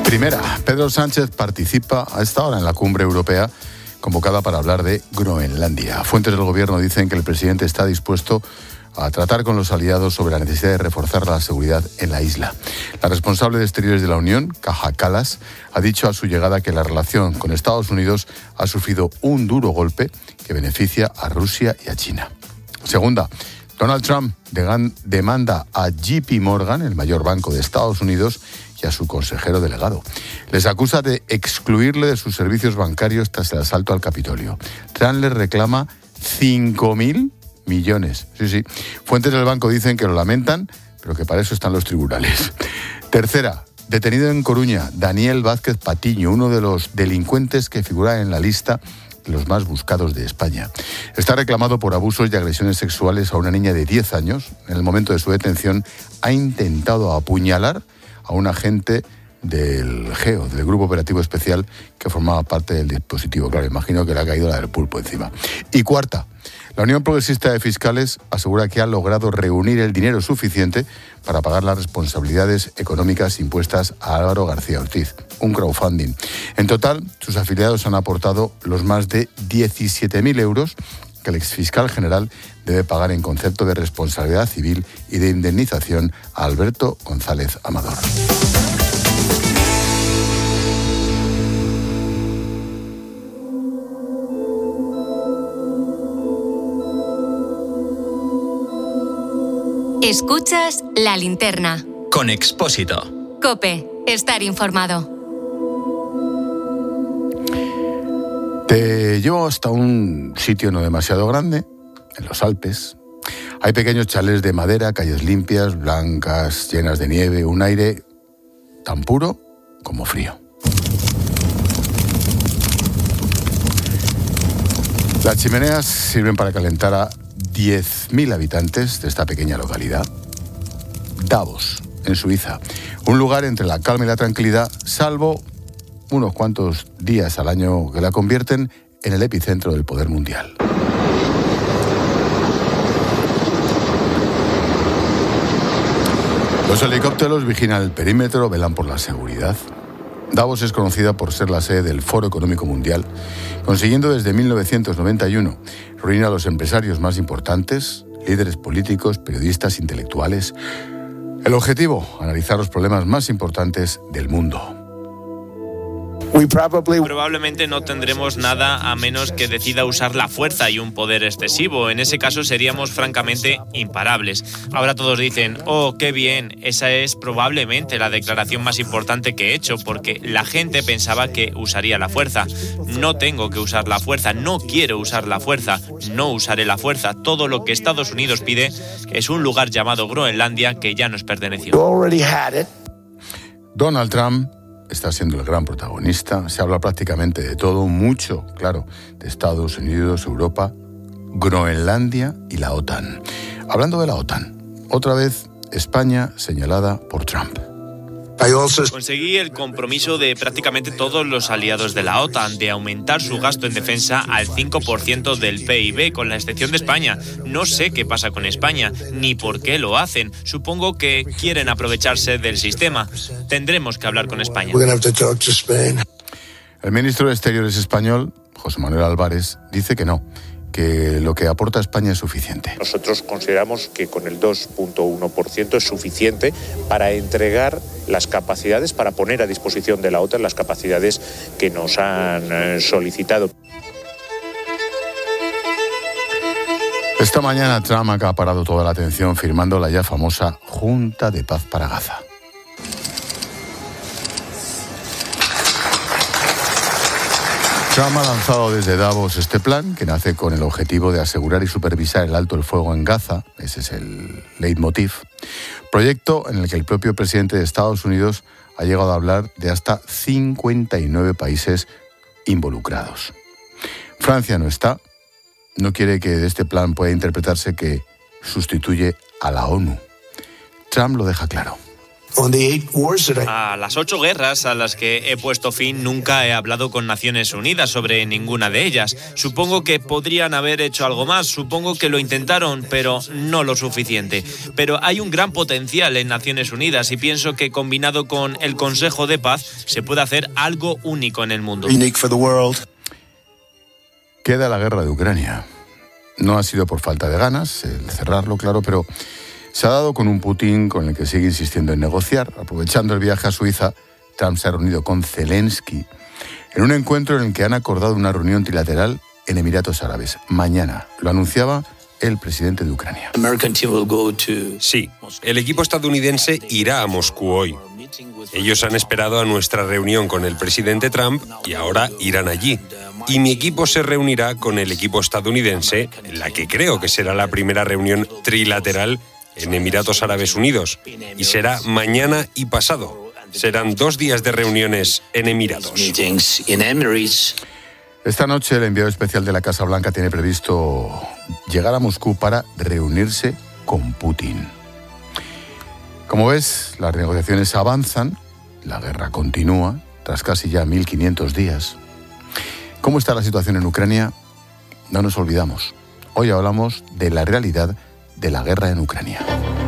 Primera, Pedro Sánchez participa a esta hora en la cumbre europea convocada para hablar de Groenlandia. Fuentes del gobierno dicen que el presidente está dispuesto a tratar con los aliados sobre la necesidad de reforzar la seguridad en la isla. La responsable de Exteriores de la Unión, Kaja Kallas, ha dicho a su llegada que la relación con Estados Unidos ha sufrido un duro golpe que beneficia a Rusia y a China. Segunda, Donald Trump demanda a JP Morgan, el mayor banco de Estados Unidos, y a su consejero delegado. Les acusa de excluirle de sus servicios bancarios tras el asalto al Capitolio. Trump les reclama 5.000 millones. Sí. Fuentes del banco dicen que lo lamentan, pero que para eso están los tribunales. Tercera, detenido en Coruña, Daniel Vázquez Patiño, uno de los delincuentes que figura en la lista de los más buscados de España. Está reclamado por abusos y agresiones sexuales a una niña de 10 años. En el momento de su detención ha intentado apuñalar a un agente del GEO, del Grupo Operativo Especial, que formaba parte del dispositivo. Claro, imagino que le ha caído la del pulpo encima. Y cuarta, la Unión Progresista de Fiscales asegura que ha logrado reunir el dinero suficiente para pagar las responsabilidades económicas impuestas a Álvaro García Ortiz, un crowdfunding. En total, sus afiliados han aportado los más de 17.000 euros que el exfiscal general debe pagar en concepto de responsabilidad civil y de indemnización a Alberto González Amador. Escuchas La Linterna. Con Expósito. COPE. Estar informado. Te llevo hasta un sitio no demasiado grande, en los Alpes. Hay pequeños chalés de madera, calles limpias, blancas, llenas de nieve, un aire tan puro como frío. Las chimeneas sirven para calentar a 10.000 habitantes de esta pequeña localidad. Davos, en Suiza, un lugar entre la calma y la tranquilidad, salvo unos cuantos días al año que la convierten en el epicentro del poder mundial. Los helicópteros vigilan el perímetro, velan por la seguridad. Davos es conocida por ser la sede del Foro Económico Mundial, consiguiendo desde 1991 reunir a los empresarios más importantes, líderes políticos, periodistas, intelectuales. El objetivo, analizar los problemas más importantes del mundo. Probablemente no tendremos nada a menos que decida usar la fuerza y un poder excesivo. En ese caso seríamos francamente imparables. Ahora todos dicen, oh, qué bien, esa es probablemente la declaración más importante que he hecho, porque la gente pensaba que usaría la fuerza. No tengo que usar la fuerza, no quiero usar la fuerza, no usaré la fuerza. Todo lo que Estados Unidos pide es un lugar llamado Groenlandia que ya nos perteneció. Donald Trump está siendo el gran protagonista. Se habla prácticamente de todo, mucho, claro, de Estados Unidos, Europa, Groenlandia y la OTAN. Hablando de la OTAN, otra vez España señalada por Trump. Conseguí el compromiso de prácticamente todos los aliados de la OTAN de aumentar su gasto en defensa al 5% del PIB, con la excepción de España. No sé qué pasa con España, ni por qué lo hacen. Supongo que quieren aprovecharse del sistema. Tendremos que hablar con España. El ministro de Exteriores español, José Manuel Álvarez, dice que no, que lo que aporta España es suficiente. Nosotros consideramos que con el 2,1% es suficiente para entregar las capacidades, para poner a disposición de la OTAN las capacidades que nos han solicitado. Esta mañana Trump ha acaparado toda la atención firmando la ya famosa Junta de Paz para Gaza. Trump ha lanzado desde Davos este plan, que nace con el objetivo de asegurar y supervisar el alto el fuego en Gaza, ese es el leitmotiv, proyecto en el que el propio presidente de Estados Unidos ha llegado a hablar de hasta 59 países involucrados. Francia no está, no quiere que de este plan pueda interpretarse que sustituye a la ONU. Trump lo deja claro. A las 8 guerras a las que he puesto fin, nunca he hablado con Naciones Unidas sobre ninguna de ellas. Supongo que podrían haber hecho algo más, supongo que lo intentaron, pero no lo suficiente. Pero hay un gran potencial en Naciones Unidas y pienso que combinado con el Consejo de Paz se puede hacer algo único en el mundo. Queda la guerra de Ucrania. No ha sido por falta de ganas, el cerrarlo, claro, pero se ha dado con un Putin con el que sigue insistiendo en negociar. Aprovechando el viaje a Suiza, Trump se ha reunido con Zelensky en un encuentro en el que han acordado una reunión trilateral en Emiratos Árabes. Mañana, lo anunciaba el presidente de Ucrania. Sí, el equipo estadounidense irá a Moscú hoy. Ellos han esperado a nuestra reunión con el presidente Trump y ahora irán allí. Y mi equipo se reunirá con el equipo estadounidense, en la que creo que será la primera reunión trilateral en Emiratos Árabes Unidos. Y será mañana y pasado. Serán 2 días de reuniones en Emiratos. Esta noche el enviado especial de la Casa Blanca tiene previsto llegar a Moscú para reunirse con Putin. Como ves, las negociaciones avanzan, la guerra continúa, tras casi ya 1.500 días. ¿Cómo está la situación en Ucrania? No nos olvidamos. Hoy hablamos de la realidad de la guerra en Ucrania.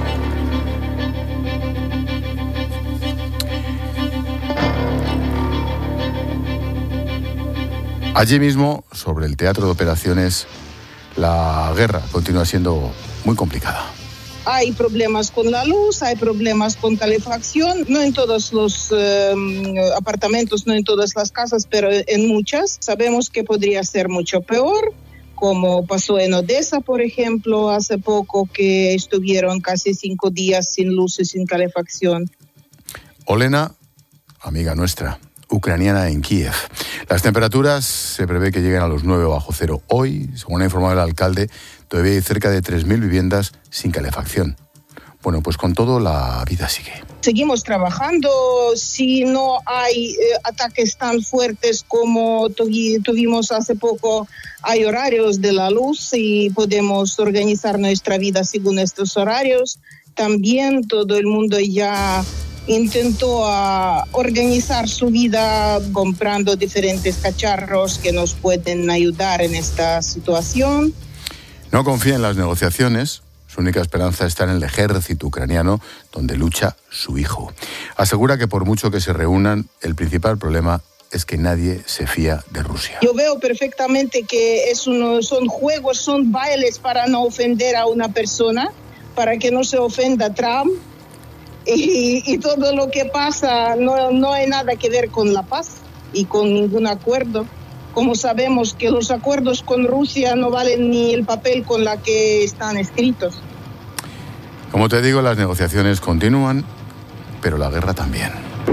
Allí mismo, sobre el teatro de operaciones, la guerra continúa siendo muy complicada. Hay problemas con la luz, hay problemas con calefacción, no en todos los apartamentos, no en todas las casas, pero en muchas. Sabemos que podría ser mucho peor, como pasó en Odessa, por ejemplo, hace poco, que estuvieron casi 5 días sin luz y sin calefacción. Olena, amiga nuestra, ucraniana en Kiev. Las temperaturas se prevé que lleguen a los 9 bajo cero. Hoy, según ha informado el alcalde, todavía hay cerca de 3.000 viviendas sin calefacción. Bueno, pues con todo la vida sigue. Seguimos trabajando. Si no hay ataques tan fuertes como tuvimos hace poco, hay horarios de la luz y podemos organizar nuestra vida según estos horarios. También todo el mundo ya intentó organizar su vida comprando diferentes cacharros que nos pueden ayudar en esta situación. No confía en las negociaciones. Su única esperanza está en el ejército ucraniano, donde lucha su hijo. Asegura que por mucho que se reúnan, el principal problema es que nadie se fía de Rusia. Yo veo perfectamente que son juegos, son bailes para no ofender a una persona, para que no se ofenda a Trump. Y todo lo que pasa no hay nada que ver con la paz y con ningún acuerdo. Como sabemos que los acuerdos con Rusia no valen ni el papel con la que están escritos. Como te digo, las negociaciones continúan, pero la guerra también.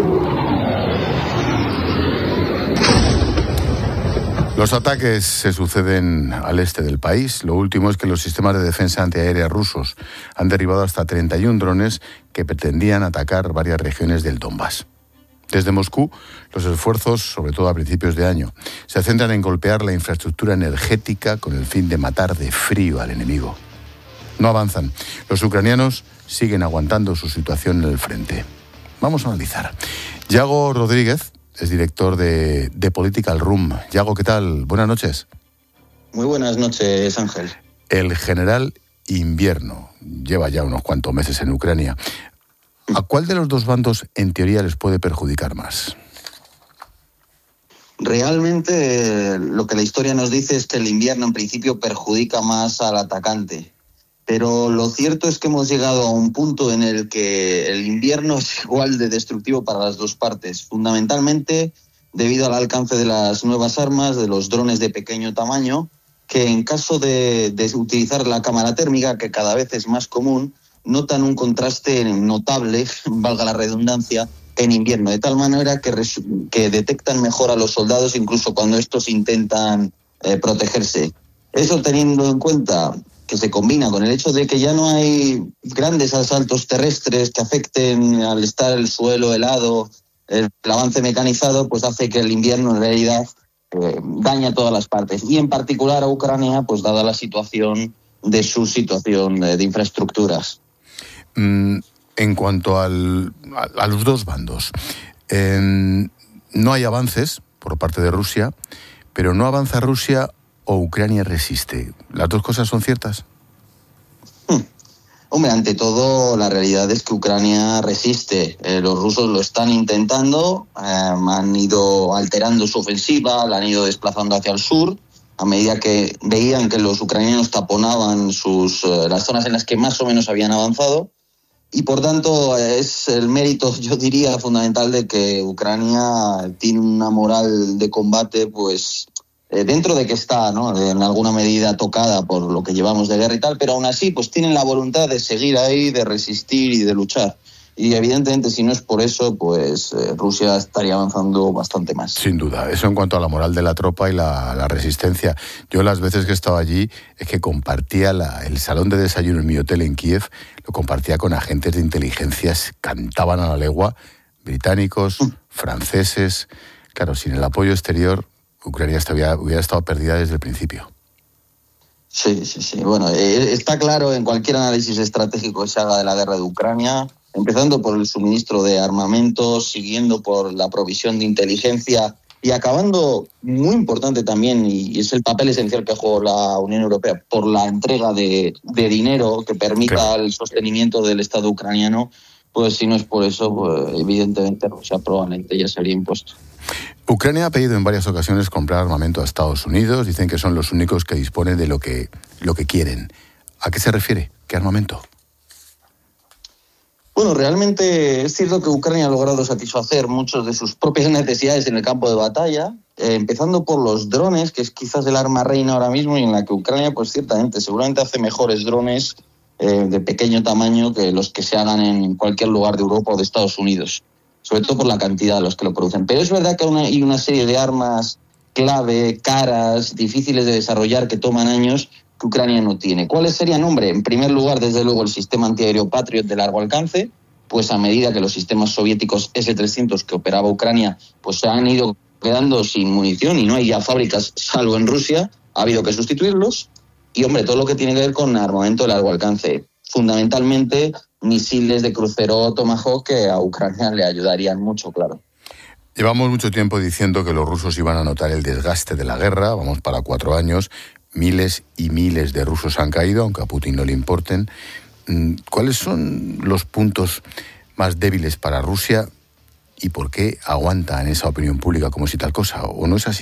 Los ataques se suceden al este del país. Lo último es que los sistemas de defensa antiaérea rusos han derribado hasta 31 drones que pretendían atacar varias regiones del Donbass. Desde Moscú, los esfuerzos, sobre todo a principios de año, se centran en golpear la infraestructura energética con el fin de matar de frío al enemigo. No avanzan. Los ucranianos siguen aguantando su situación en el frente. Vamos a analizar. Yago Rodríguez es director de Political Room. Yago, ¿qué tal? Buenas noches. Muy buenas noches, Ángel. El general Invierno lleva ya unos cuantos meses en Ucrania. ¿A cuál de los dos bandos, en teoría, les puede perjudicar más? Realmente, lo que la historia nos dice es que el invierno, en principio, perjudica más al atacante. Pero lo cierto es que hemos llegado a un punto en el que el invierno es igual de destructivo para las dos partes. Fundamentalmente, debido al alcance de las nuevas armas, de los drones de pequeño tamaño, que en caso de utilizar la cámara térmica, que cada vez es más común, notan un contraste notable, valga la redundancia, en invierno, de tal manera que detectan mejor a los soldados incluso cuando estos intentan protegerse. Eso teniendo en cuenta que se combina con el hecho de que ya no hay grandes asaltos terrestres que afecten al estar el suelo helado, el avance mecanizado, pues hace que el invierno en realidad daña a todas las partes. Y en particular a Ucrania, pues dada la situación de su situación de infraestructuras. en cuanto a los dos bandos, no hay avances por parte de Rusia, pero no avanza Rusia o Ucrania resiste. ¿Las dos cosas son ciertas? Hombre, ante todo, la realidad es que Ucrania resiste. Los rusos lo están intentando, han ido alterando su ofensiva, la han ido desplazando hacia el sur, a medida que veían que los ucranianos taponaban las zonas en las que más o menos habían avanzado. Y por tanto, es el mérito, yo diría, fundamental de que Ucrania tiene una moral de combate, pues dentro de que está, ¿no?, en alguna medida tocada por lo que llevamos de guerra y tal, pero aún así pues tienen la voluntad de seguir ahí, de resistir y de luchar. Y evidentemente, si no es por eso, pues Rusia estaría avanzando bastante más. Sin duda, eso en cuanto a la moral de la tropa y la resistencia. Yo las veces que he estado allí es que compartía el salón de desayuno en mi hotel en Kiev, lo compartía con agentes de inteligencias, cantaban a la legua, británicos, franceses. Claro, sin el apoyo exterior, Ucrania hubiera estado perdida desde el principio. Sí. Bueno, está claro en cualquier análisis estratégico que se haga de la guerra de Ucrania, empezando por el suministro de armamentos, siguiendo por la provisión de inteligencia y acabando, muy importante también, y es el papel esencial que juega la Unión Europea, por la entrega de dinero que permita el sostenimiento del Estado ucraniano. Pues si no es por eso, pues, evidentemente Rusia probablemente ya se habría impuesto. Ucrania ha pedido en varias ocasiones comprar armamento a Estados Unidos. Dicen que son los únicos que disponen de lo que quieren. ¿A qué se refiere? ¿Qué armamento? Bueno, realmente es cierto que Ucrania ha logrado satisfacer muchas de sus propias necesidades en el campo de batalla, empezando por los drones, que es quizás el arma reina ahora mismo y en la que Ucrania, pues ciertamente, seguramente hace mejores drones de pequeño tamaño que los que se hagan en cualquier lugar de Europa o de Estados Unidos, sobre todo por la cantidad de los que lo producen. Pero es verdad que hay una serie de armas clave, caras, difíciles de desarrollar, que toman años, que Ucrania no tiene. ¿Cuáles serían? Hombre, en primer lugar, desde luego, el sistema antiaéreo Patriot de largo alcance, pues a medida que los sistemas soviéticos S-300 que operaba Ucrania pues se han ido quedando sin munición y no hay ya fábricas salvo en Rusia, ha habido que sustituirlos. Y, hombre, todo lo que tiene que ver con armamento de largo alcance, fundamentalmente misiles de crucero Tomahawk, que a Ucrania le ayudarían mucho, claro. Llevamos mucho tiempo diciendo que los rusos iban a notar el desgaste de la guerra, vamos para 4 años, miles y miles de rusos han caído, aunque a Putin no le importen. ¿Cuáles son los puntos más débiles para Rusia y por qué aguanta en esa opinión pública como si tal cosa, o no es así?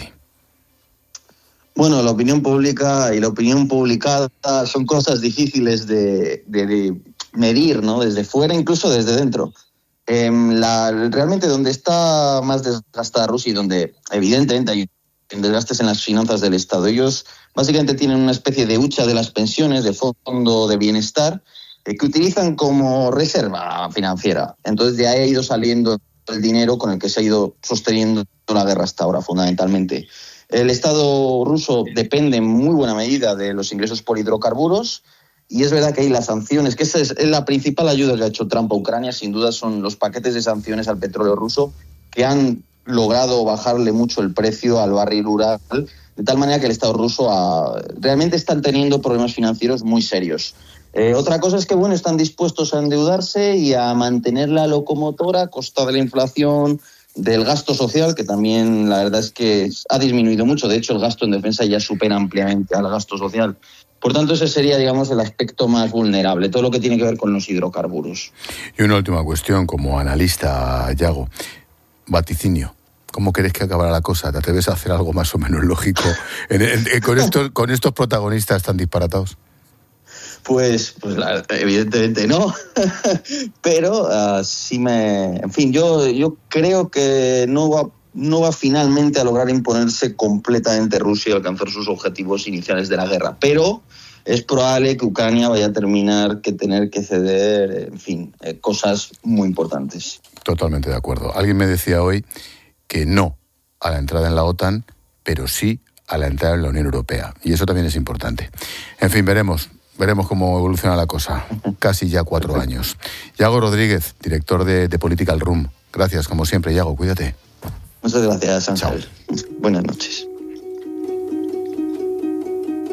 Bueno, la opinión pública y la opinión publicada son cosas difíciles de medir, ¿no? Desde fuera, incluso desde dentro. Realmente donde está más desgastada Rusia y donde evidentemente hay desgastes en las finanzas del Estado, ellos básicamente tienen una especie de hucha de las pensiones, de fondo de bienestar, que utilizan como reserva financiera. Entonces de ahí ha ido saliendo el dinero con el que se ha ido sosteniendo la guerra hasta ahora, fundamentalmente. El Estado ruso depende en muy buena medida de los ingresos por hidrocarburos y es verdad que hay las sanciones, que esa es la principal ayuda que ha hecho Trump a Ucrania, sin duda son los paquetes de sanciones al petróleo ruso que han logrado bajarle mucho el precio al barril Ural, de tal manera que el Estado ruso realmente están teniendo problemas financieros muy serios. Otra cosa es que, bueno, están dispuestos a endeudarse y a mantener la locomotora a costa de la inflación, del gasto social, que también la verdad es que ha disminuido mucho. De hecho, el gasto en defensa ya supera ampliamente al gasto social. Por tanto, ese sería, digamos, el aspecto más vulnerable, todo lo que tiene que ver con los hidrocarburos. Y una última cuestión, como analista, Yago. Vaticinio. ¿Cómo crees que acabará la cosa? ¿Te atreves a hacer algo más o menos lógico con estos protagonistas tan disparatados? Pues evidentemente no, pero en fin, yo creo que no va finalmente a lograr imponerse completamente Rusia y alcanzar sus objetivos iniciales de la guerra, pero es probable que Ucrania vaya a tener que ceder, en fin, cosas muy importantes. Totalmente de acuerdo. Alguien me decía hoy que no a la entrada en la OTAN, pero sí a la entrada en la Unión Europea, y eso también es importante. En fin, veremos cómo evoluciona la cosa. Casi ya 4 años. Yago Rodríguez, director de Political Room. Gracias, como siempre, Yago, cuídate. Muchas gracias, Ángel. Chao. Buenas noches.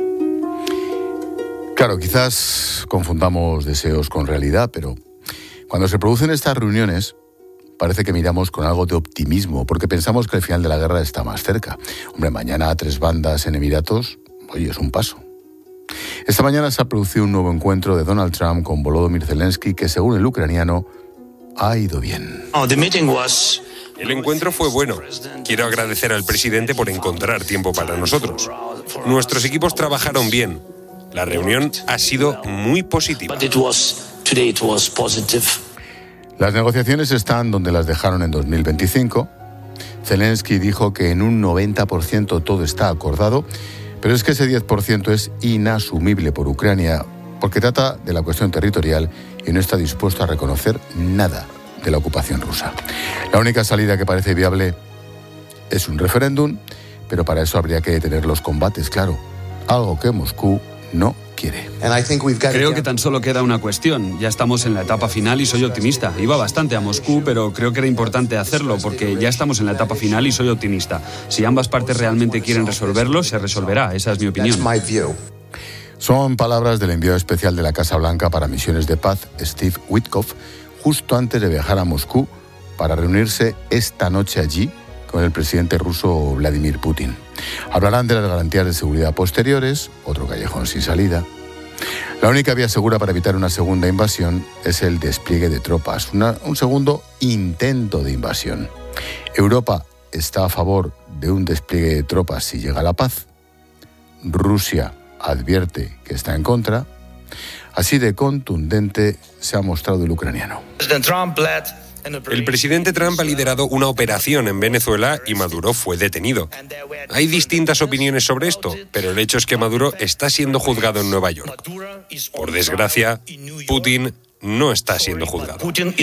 Claro, quizás confundamos deseos con realidad, pero Cuando se producen estas reuniones, parece que miramos con algo de optimismo, porque pensamos que el final de la guerra está más cerca. Hombre, mañana a 3 bandas en Emiratos, oye, es un paso. Esta mañana se ha producido un nuevo encuentro de Donald Trump con Volodymyr Zelensky que, según el ucraniano, ha ido bien. El encuentro fue bueno. Quiero agradecer al presidente por encontrar tiempo para nosotros. Nuestros equipos trabajaron bien. La reunión ha sido muy positiva. Las negociaciones están donde las dejaron en 2025. Zelensky dijo que en un 90% todo está acordado, pero es que ese 10% es inasumible por Ucrania, porque trata de la cuestión territorial y no está dispuesto a reconocer nada de la ocupación rusa. La única salida que parece viable es un referéndum, pero para eso habría que detener los combates, claro, algo que Moscú no quiere. Creo que tan solo queda una cuestión. Ya estamos en la etapa final y soy optimista. Iba bastante a Moscú, pero creo que era importante hacerlo porque ya estamos en la etapa final y soy optimista. Si ambas partes realmente quieren resolverlo, se resolverá. Esa es mi opinión. Son palabras del enviado especial de la Casa Blanca para misiones de paz, Steve Witkoff, justo antes de viajar a Moscú para reunirse esta noche allí con el presidente ruso Vladimir Putin. Hablarán de las garantías de seguridad posteriores, otro callejón sin salida. La única vía segura para evitar una segunda invasión es el despliegue de tropas, un segundo intento de invasión. Europa está a favor de un despliegue de tropas si llega la paz. Rusia advierte que está en contra. Así de contundente se ha mostrado el ucraniano. El presidente Trump ha liderado una operación en Venezuela y Maduro fue detenido. Hay distintas opiniones sobre esto, pero el hecho es que Maduro está siendo juzgado en Nueva York. Por desgracia, Putin no está siendo juzgado.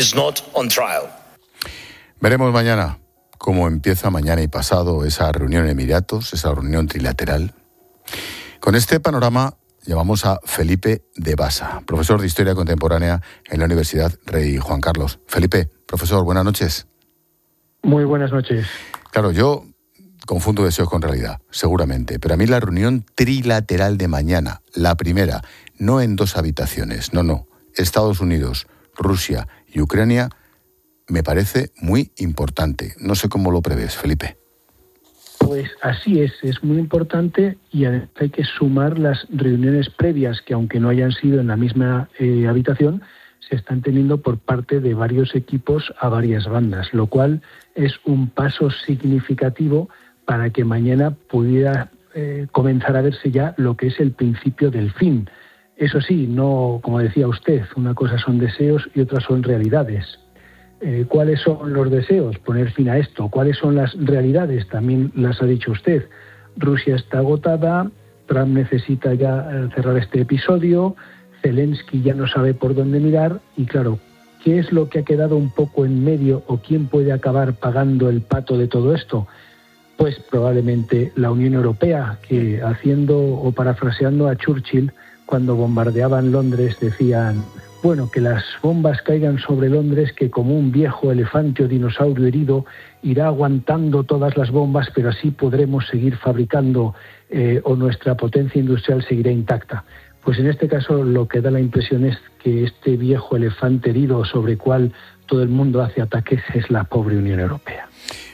Veremos mañana cómo empieza mañana y pasado esa reunión en Emiratos, esa reunión trilateral. Con este panorama llamamos a Felipe de Basa, profesor de Historia Contemporánea en la Universidad Rey Juan Carlos. Felipe, profesor, buenas noches. Muy buenas noches. Claro, yo confundo deseos con realidad, seguramente, pero a mí la reunión trilateral de mañana, la primera, no en 2 habitaciones, no, Estados Unidos, Rusia y Ucrania, me parece muy importante. No sé cómo lo prevés, Felipe. Pues así es muy importante y además hay que sumar las reuniones previas que, aunque no hayan sido en la misma habitación, se están teniendo por parte de varios equipos a varias bandas, lo cual es un paso significativo para que mañana pudiera comenzar a verse ya lo que es el principio del fin. Eso sí, no, como decía usted, una cosa son deseos y otras son realidades. ¿Cuáles son los deseos? Poner fin a esto. ¿Cuáles son las realidades? También las ha dicho usted. Rusia está agotada, Trump necesita ya cerrar este episodio, Zelensky ya no sabe por dónde mirar y claro, ¿qué es lo que ha quedado un poco en medio o quién puede acabar pagando el pato de todo esto? Pues probablemente la Unión Europea, que haciendo o parafraseando a Churchill, cuando bombardeaban Londres decían: bueno, que las bombas caigan sobre Londres, que como un viejo elefante o dinosaurio herido irá aguantando todas las bombas, pero así podremos seguir fabricando o nuestra potencia industrial seguirá intacta. Pues en este caso lo que da la impresión es que este viejo elefante herido sobre el cual todo el mundo hace ataques es la pobre Unión Europea.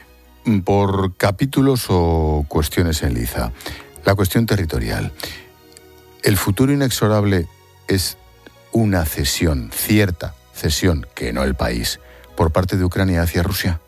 Por capítulos o cuestiones en liza, la cuestión territorial. El futuro inexorable es una cesión, cierta cesión, que no el país, por parte de Ucrania hacia Rusia?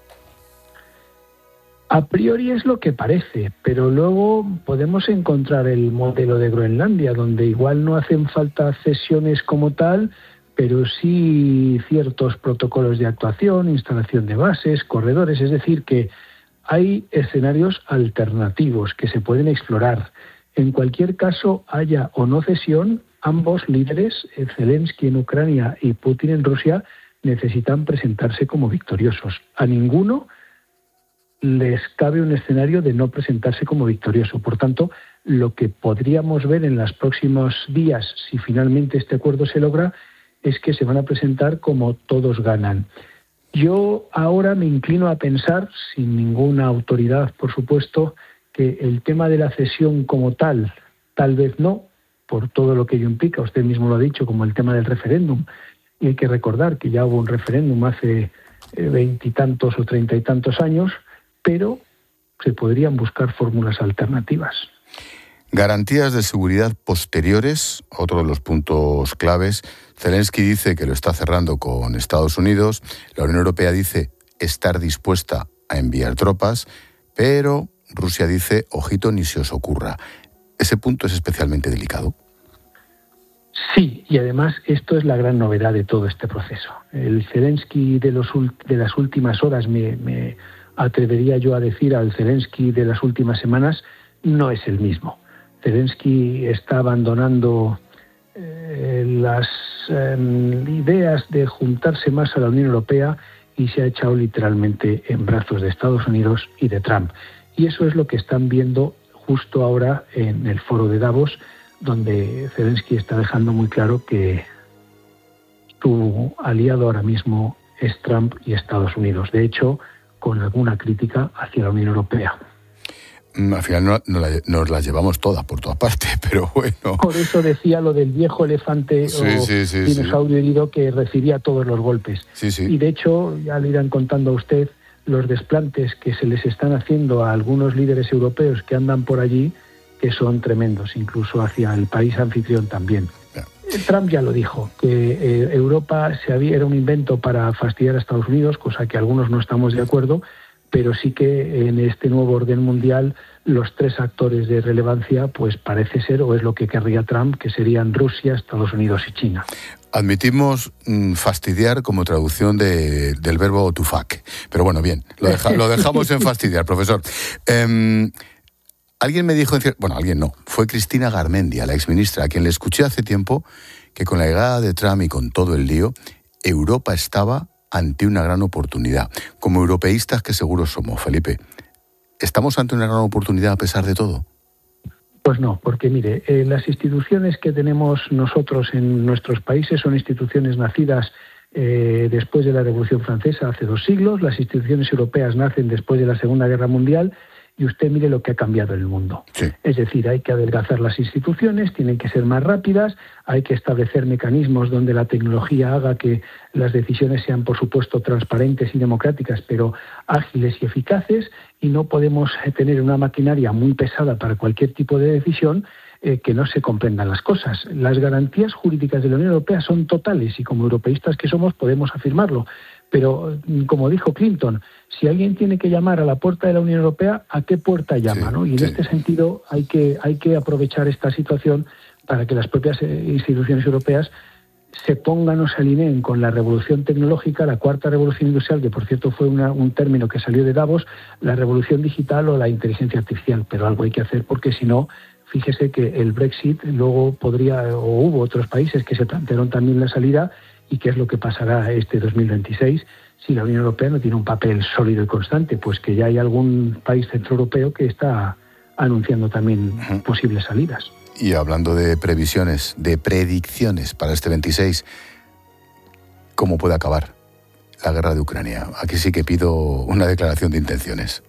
A priori es lo que parece, pero luego podemos encontrar el modelo de Groenlandia, donde igual no hacen falta cesiones como tal, pero sí ciertos protocolos de actuación, instalación de bases, corredores, es decir, que hay escenarios alternativos que se pueden explorar. En cualquier caso, haya o no cesión, ambos líderes, Zelensky en Ucrania y Putin en Rusia, necesitan presentarse como victoriosos. A ninguno les cabe un escenario de no presentarse como victorioso. Por tanto, lo que podríamos ver en los próximos días, si finalmente este acuerdo se logra, es que se van a presentar como todos ganan. Yo ahora me inclino a pensar, sin ninguna autoridad, por supuesto, que el tema de la cesión como tal vez no, por todo lo que ello implica, usted mismo lo ha dicho, como el tema del referéndum, Y hay que recordar que ya hubo un referéndum hace 20 y tantos o 30 y tantos años, pero se podrían buscar fórmulas alternativas. Garantías de seguridad posteriores, otro de los puntos claves. Zelensky dice que lo está cerrando con Estados Unidos. La Unión Europea dice estar dispuesta a enviar tropas, pero Rusia dice, ojito, ni se os ocurra. ¿Ese punto es especialmente delicado? Sí, y además esto es la gran novedad de todo este proceso. El Zelensky de las últimas horas, me atrevería yo a decir, al Zelensky de las últimas semanas, no es el mismo. Zelensky está abandonando las ideas de juntarse más a la Unión Europea y se ha echado literalmente en brazos de Estados Unidos y de Trump. Y eso es lo que están viendo justo ahora en el foro de Davos, donde Zelensky está dejando muy claro que su aliado ahora mismo es Trump y Estados Unidos. De hecho, con alguna crítica hacia la Unión Europea. Al final nos la llevamos todas por todas partes, pero bueno. Por eso decía lo del viejo elefante dinosaurio herido que recibía todos los golpes. Sí, sí. Y de hecho, ya le irán contando a usted los desplantes que se les están haciendo a algunos líderes europeos que andan por allí, que son tremendos, incluso hacia el país anfitrión también. Yeah. Trump ya lo dijo, que Europa era un invento para fastidiar a Estados Unidos, cosa que algunos no estamos de acuerdo, pero sí que en este nuevo orden mundial los tres actores de relevancia pues parece ser, o es lo que querría Trump, que serían Rusia, Estados Unidos y China. Admitimos fastidiar como traducción del verbo to fuck. Pero bueno, bien, lo dejamos en fastidiar, profesor. Alguien me dijo, alguien no, fue Cristina Garmendia, la exministra, a quien le escuché hace tiempo que con la llegada de Trump y con todo el lío, Europa estaba ante una gran oportunidad. Como europeístas que seguro somos, Felipe, ¿estamos ante una gran oportunidad a pesar de todo? Pues no, porque mire, las instituciones que tenemos nosotros en nuestros países son instituciones nacidas después de la Revolución Francesa, hace 2 siglos. Las instituciones europeas nacen después de la Segunda Guerra Mundial. Y usted mire lo que ha cambiado en el mundo. Sí. Es decir, hay que adelgazar las instituciones, tienen que ser más rápidas, hay que establecer mecanismos donde la tecnología haga que las decisiones sean, por supuesto, transparentes y democráticas, pero ágiles y eficaces, y no podemos tener una maquinaria muy pesada para cualquier tipo de decisión que no se comprendan las cosas. Las garantías jurídicas de la Unión Europea son totales y como europeístas que somos podemos afirmarlo. Pero, como dijo Clinton, si alguien tiene que llamar a la puerta de la Unión Europea, ¿a qué puerta llama? ¿No? Y en este sentido hay que aprovechar esta situación para que las propias instituciones europeas se pongan o se alineen con la revolución tecnológica, la cuarta revolución industrial, que por cierto fue un término que salió de Davos, la revolución digital o la inteligencia artificial. Pero algo hay que hacer porque si no, fíjese que el Brexit luego hubo otros países que se plantearon también la salida. ¿Y qué es lo que pasará este 2026 si la Unión Europea no tiene un papel sólido y constante? Pues que ya hay algún país centroeuropeo que está anunciando también posibles salidas. Y hablando de previsiones, de predicciones para este 26, ¿cómo puede acabar la guerra de Ucrania? Aquí sí que pido una declaración de intenciones.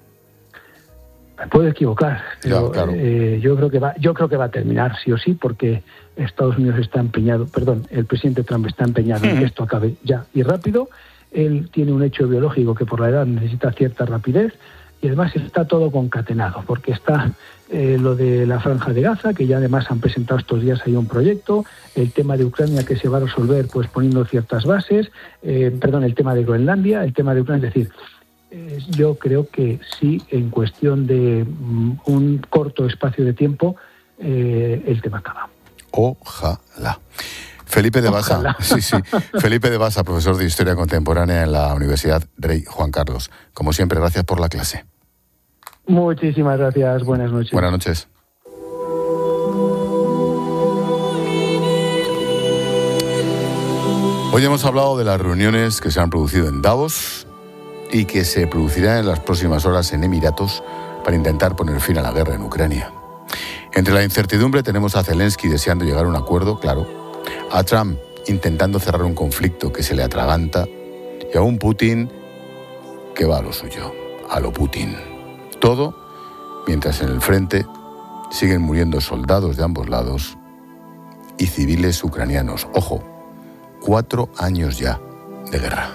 Me puedo equivocar, pero ya, claro. yo creo que va a terminar sí o sí, porque Estados Unidos está empeñado, el presidente Trump está empeñado en que esto acabe ya y rápido. Él tiene un hecho biológico que por la edad necesita cierta rapidez y además está todo concatenado, porque está lo de la Franja de Gaza, que ya además han presentado estos días ahí un proyecto, el tema de Ucrania que se va a resolver pues poniendo ciertas bases, el tema de Groenlandia, el tema de Ucrania, es decir, yo creo que sí, en cuestión de un corto espacio de tiempo, el tema acaba. Ojalá. Felipe de Basa, Felipe de Basa, profesor de Historia Contemporánea en la Universidad Rey Juan Carlos. Como siempre, gracias por la clase. Muchísimas gracias, buenas noches. Buenas noches. Hoy hemos hablado de las reuniones que se han producido en Davos y que se producirán en las próximas horas en Emiratos para intentar poner fin a la guerra en Ucrania. Entre la incertidumbre tenemos a Zelensky deseando llegar a un acuerdo, claro, a Trump intentando cerrar un conflicto que se le atraganta y a un Putin que va a lo suyo, a lo Putin. Todo mientras en el frente siguen muriendo soldados de ambos lados y civiles ucranianos. Ojo, 4 años ya de guerra.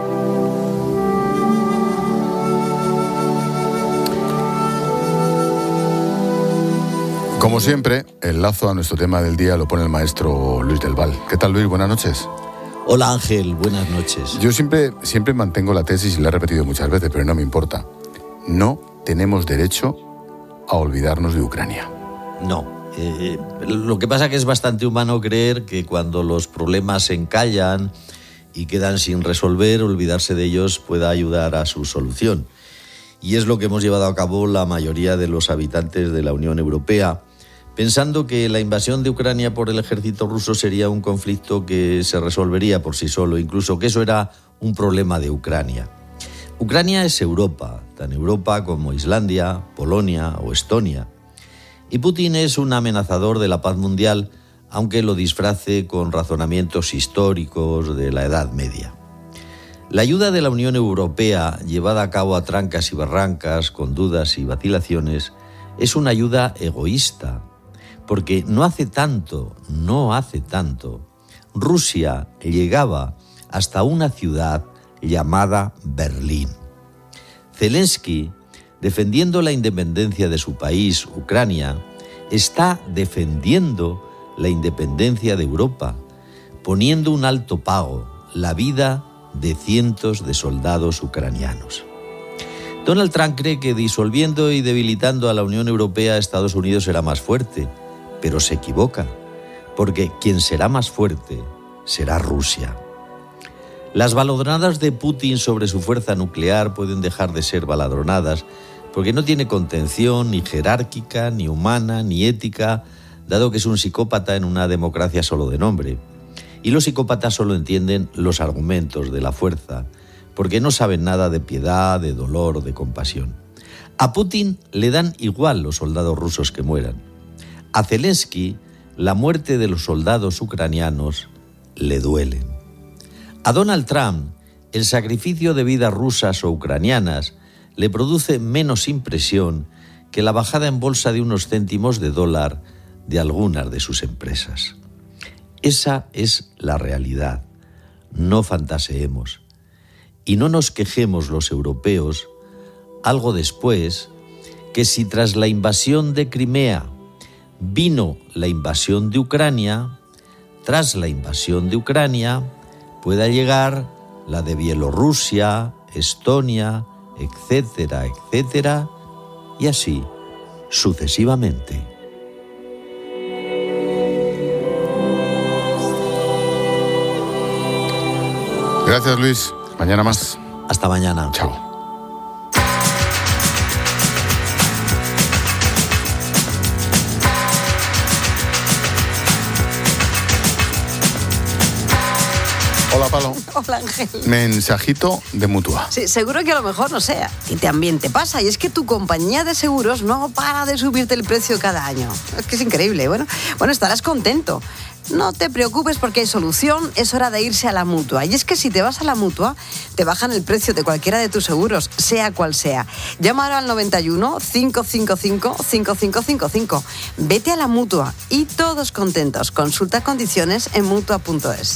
Como siempre, el lazo a nuestro tema del día lo pone el maestro Luis del Val. ¿Qué tal, Luis? Buenas noches. Hola, Ángel. Buenas noches. Yo siempre mantengo la tesis, y la he repetido muchas veces, pero no me importa. No tenemos derecho a olvidarnos de Ucrania. No. Lo que pasa es que es bastante humano creer que cuando los problemas se encallan y quedan sin resolver, olvidarse de ellos pueda ayudar a su solución. Y es lo que hemos llevado a cabo la mayoría de los habitantes de la Unión Europea, pensando que la invasión de Ucrania por el ejército ruso sería un conflicto que se resolvería por sí solo, incluso que eso era un problema de Ucrania. Ucrania es Europa, tan Europa como Islandia, Polonia o Estonia. Y Putin es un amenazador de la paz mundial, aunque lo disfrace con razonamientos históricos de la Edad Media. La ayuda de la Unión Europea, llevada a cabo a trancas y barrancas, con dudas y vacilaciones, es una ayuda egoísta, porque no hace tanto, Rusia llegaba hasta una ciudad llamada Berlín. Zelensky, defendiendo la independencia de su país, Ucrania, está defendiendo la independencia de Europa, poniendo un alto pago, la vida de cientos de soldados ucranianos. Donald Trump cree que disolviendo y debilitando a la Unión Europea, Estados Unidos será más fuerte, pero se equivoca, porque quien será más fuerte será Rusia. Las baladronadas de Putin sobre su fuerza nuclear pueden dejar de ser baladronadas, porque no tiene contención ni jerárquica, ni humana, ni ética, dado que es un psicópata en una democracia solo de nombre. Y los psicópatas solo entienden los argumentos de la fuerza, porque no saben nada de piedad, de dolor o de compasión. A Putin le dan igual los soldados rusos que mueran. A Zelensky, la muerte de los soldados ucranianos le duele. A Donald Trump, el sacrificio de vidas rusas o ucranianas le produce menos impresión que la bajada en bolsa de unos céntimos de dólar de algunas de sus empresas. Esa es la realidad. No fantaseemos. Y no nos quejemos los europeos, algo después, que si tras la invasión de Crimea vino la invasión de Ucrania, tras la invasión de Ucrania pueda llegar la de Bielorrusia, Estonia, etcétera, etcétera, y así sucesivamente. Gracias, Luis. Mañana más. Hasta mañana. Chao. Hola, Palo. Hola, Ángel. Mensajito de Mutua. Sí, seguro que a lo mejor, no sé, y también te pasa, y es que tu compañía de seguros no para de subirte el precio cada año. Es que es increíble. Bueno, estarás contento. No te preocupes porque hay solución, es hora de irse a la Mutua. Y es que si te vas a la Mutua, te bajan el precio de cualquiera de tus seguros, sea cual sea. Llama ahora al 91 555 5555. Vete a la Mutua y todos contentos. Consulta condiciones en Mutua.es.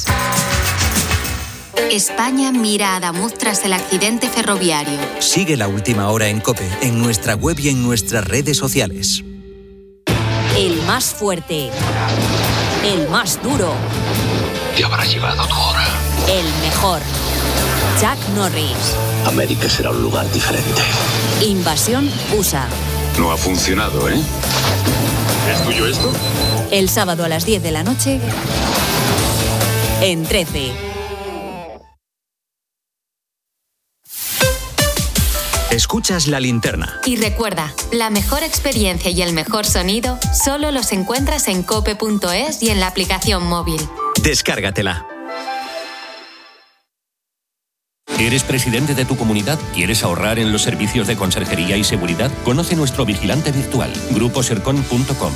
España mira a Adamuz tras el accidente ferroviario. Sigue la última hora en COPE, en nuestra web y en nuestras redes sociales. El más fuerte. El más duro. Te habrá llegado tu hora. El mejor. Chuck Norris. América será un lugar diferente. Invasión USA. No ha funcionado, ¿eh? ¿Es tuyo esto? El sábado a las 10 de la noche en 13. Escuchas La Linterna. Y recuerda, la mejor experiencia y el mejor sonido solo los encuentras en cope.es y en la aplicación móvil. Descárgatela. ¿Eres presidente de tu comunidad? ¿Quieres ahorrar en los servicios de conserjería y seguridad? Conoce nuestro vigilante virtual, gruposercon.com,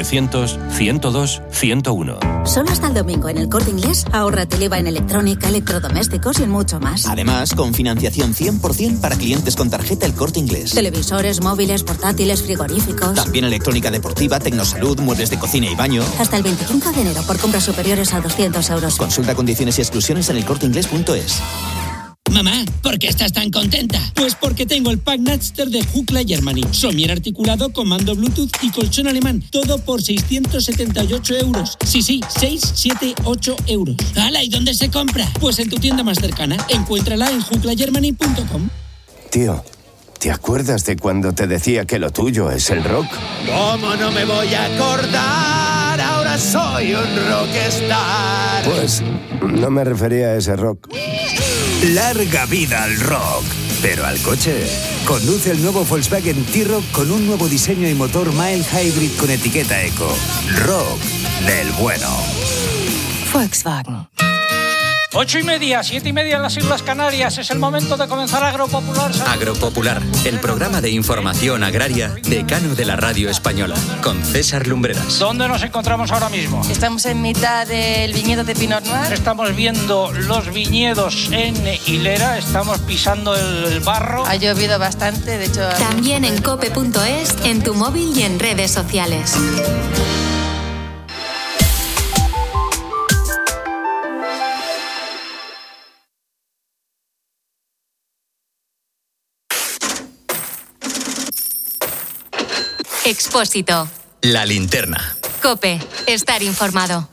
900-102-101. Solo hasta el domingo en El Corte Inglés, ahórrate el IVA en electrónica, electrodomésticos y en mucho más. Además, con financiación 100% para clientes con tarjeta El Corte Inglés. Televisores, móviles, portátiles, frigoríficos. También electrónica deportiva, tecnosalud, muebles de cocina y baño. Hasta el 25 de enero por compras superiores a 200 euros. Consulta condiciones y exclusiones en elcorteinglés.es. Mamá, ¿por qué estás tan contenta? Pues porque tengo el pack Napster de Jukla Germany. Somier articulado, comando Bluetooth y colchón alemán. Todo por 678 euros. Sí, 678 euros. ¡Hala! ¿Y dónde se compra? Pues en tu tienda más cercana. Encuéntrala en juklagermany.com. Tío, ¿te acuerdas de cuando te decía que lo tuyo es el rock? ¿Cómo no me voy a acordar? Ahora soy un rockstar. Pues no me refería a ese rock. Larga vida al rock, pero al coche. Conduce el nuevo Volkswagen T-Roc con un nuevo diseño y motor mild hybrid con etiqueta eco. Rock del bueno. Volkswagen. 8:30, 7:30 en las Islas Canarias. Es el momento de comenzar Agropopular. Agropopular, el programa de información agraria decano de la radio española, con César Lumbreras. ¿Dónde nos encontramos ahora mismo? Estamos en mitad del viñedo de Pinot Noir. Estamos viendo los viñedos en hilera, estamos pisando el barro. Ha llovido bastante, de hecho... También en cope.es, en tu móvil y en redes sociales. Expósito. La linterna. COPE. Estar informado.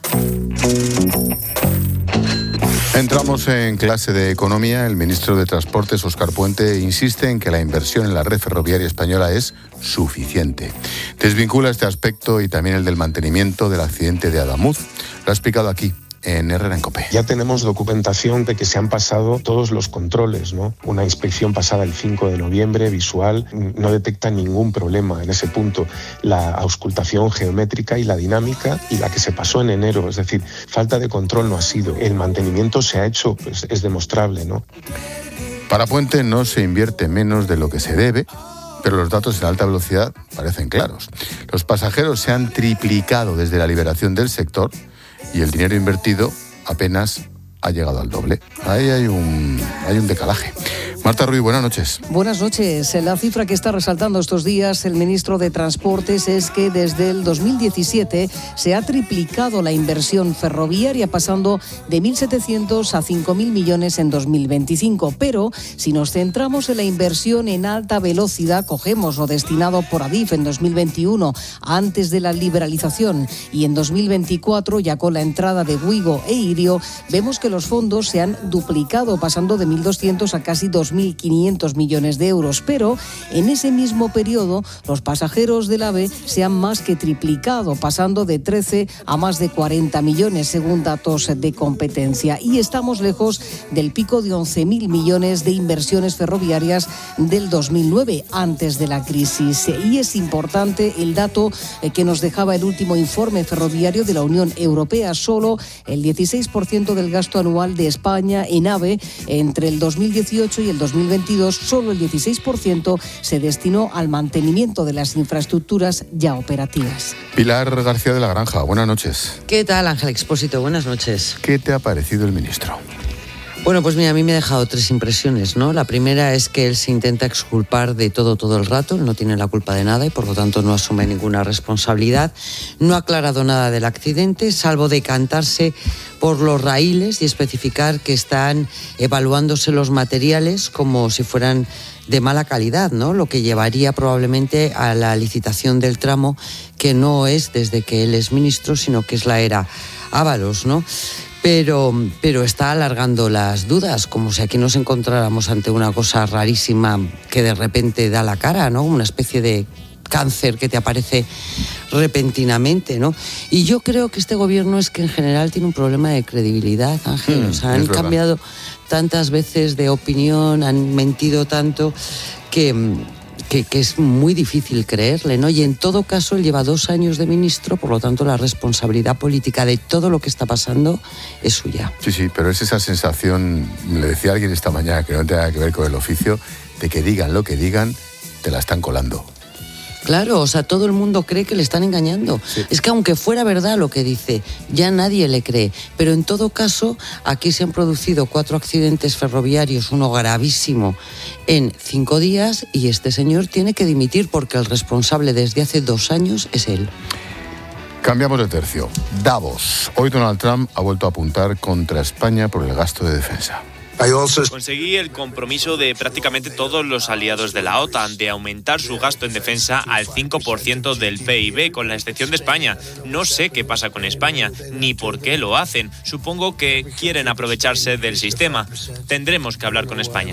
Entramos en clase de economía. El ministro de Transportes, Óscar Puente, insiste en que la inversión en la red ferroviaria española es suficiente. Desvincula este aspecto y también el del mantenimiento del accidente de Adamuz. Lo ha explicado aquí, en Herrera en COPE. Ya tenemos documentación de que se han pasado todos los controles, ¿no? Una inspección pasada el 5 de noviembre, visual, no detecta ningún problema en ese punto. La auscultación geométrica y la dinámica, y la que se pasó en enero, es decir, falta de control no ha sido. El mantenimiento se ha hecho, pues, es demostrable, ¿no? Para Puente no se invierte menos de lo que se debe, pero los datos en alta velocidad parecen claros. Los pasajeros se han triplicado desde la liberación del sector y el dinero invertido apenas ha llegado al doble. Ahí hay un decalaje. Marta Ruiz, buenas noches. Buenas noches. La cifra que está resaltando estos días el ministro de Transportes es que desde el 2017 se ha triplicado la inversión ferroviaria, pasando de 1.700 a 5.000 millones en 2025. Pero si nos centramos en la inversión en alta velocidad, cogemos lo destinado por Adif en 2021, antes de la liberalización, y en 2024, ya con la entrada de Wigo e Irio, vemos que los fondos se han duplicado, pasando de 1.200 a casi 2.500 millones de euros. Pero en ese mismo periodo, los pasajeros del AVE se han más que triplicado, pasando de 13 a más de 40 millones, según datos de competencia. Y estamos lejos del pico de 11.000 millones de inversiones ferroviarias del 2009, antes de la crisis. Y es importante el dato que nos dejaba el último informe ferroviario de la Unión Europea. Solo el 16% del gasto anual de España en AVE entre el 2018 y el 2022, solo el 16% se destinó al mantenimiento de las infraestructuras ya operativas. Pilar García de la Granja, buenas noches. ¿Qué tal, Ángel Expósito? Buenas noches. ¿Qué te ha parecido el ministro? Bueno, pues mira, a mí me ha dejado tres impresiones, ¿no? La primera es que él se intenta exculpar de todo el rato, él no tiene la culpa de nada y por lo tanto no asume ninguna responsabilidad. No ha aclarado nada del accidente, salvo decantarse por los raíles y especificar que están evaluándose los materiales como si fueran de mala calidad, ¿no? Lo que llevaría probablemente a la licitación del tramo, que no es desde que él es ministro, sino que es la era Ábalos, ¿no? Pero está alargando las dudas, como si aquí nos encontráramos ante una cosa rarísima que de repente da la cara, ¿no? Una especie de cáncer que te aparece repentinamente, ¿no? Y yo creo que este gobierno es que en general tiene un problema de credibilidad, Ángel. O sea, han cambiado tantas veces de opinión, han mentido tanto que que es muy difícil creerle, ¿no? Y en todo caso, él lleva 2 años de ministro, por lo tanto, la responsabilidad política de todo lo que está pasando es suya. Sí, pero es esa sensación, le decía alguien esta mañana que no tiene nada que ver con el oficio, de que digan lo que digan, te la están colando. Claro, o sea, todo el mundo cree que le están engañando. Sí. Es que aunque fuera verdad lo que dice, ya nadie le cree. Pero en todo caso, aquí se han producido 4 accidentes ferroviarios, uno gravísimo, en 5 días, y este señor tiene que dimitir porque el responsable desde hace 2 años es él. Cambiamos de tercio. Davos. Hoy Donald Trump ha vuelto a apuntar contra España por el gasto de defensa. Conseguí el compromiso de prácticamente todos los aliados de la OTAN de aumentar su gasto en defensa al 5% del PIB, con la excepción de España. No sé qué pasa con España, ni por qué lo hacen. Supongo que quieren aprovecharse del sistema. Tendremos que hablar con España.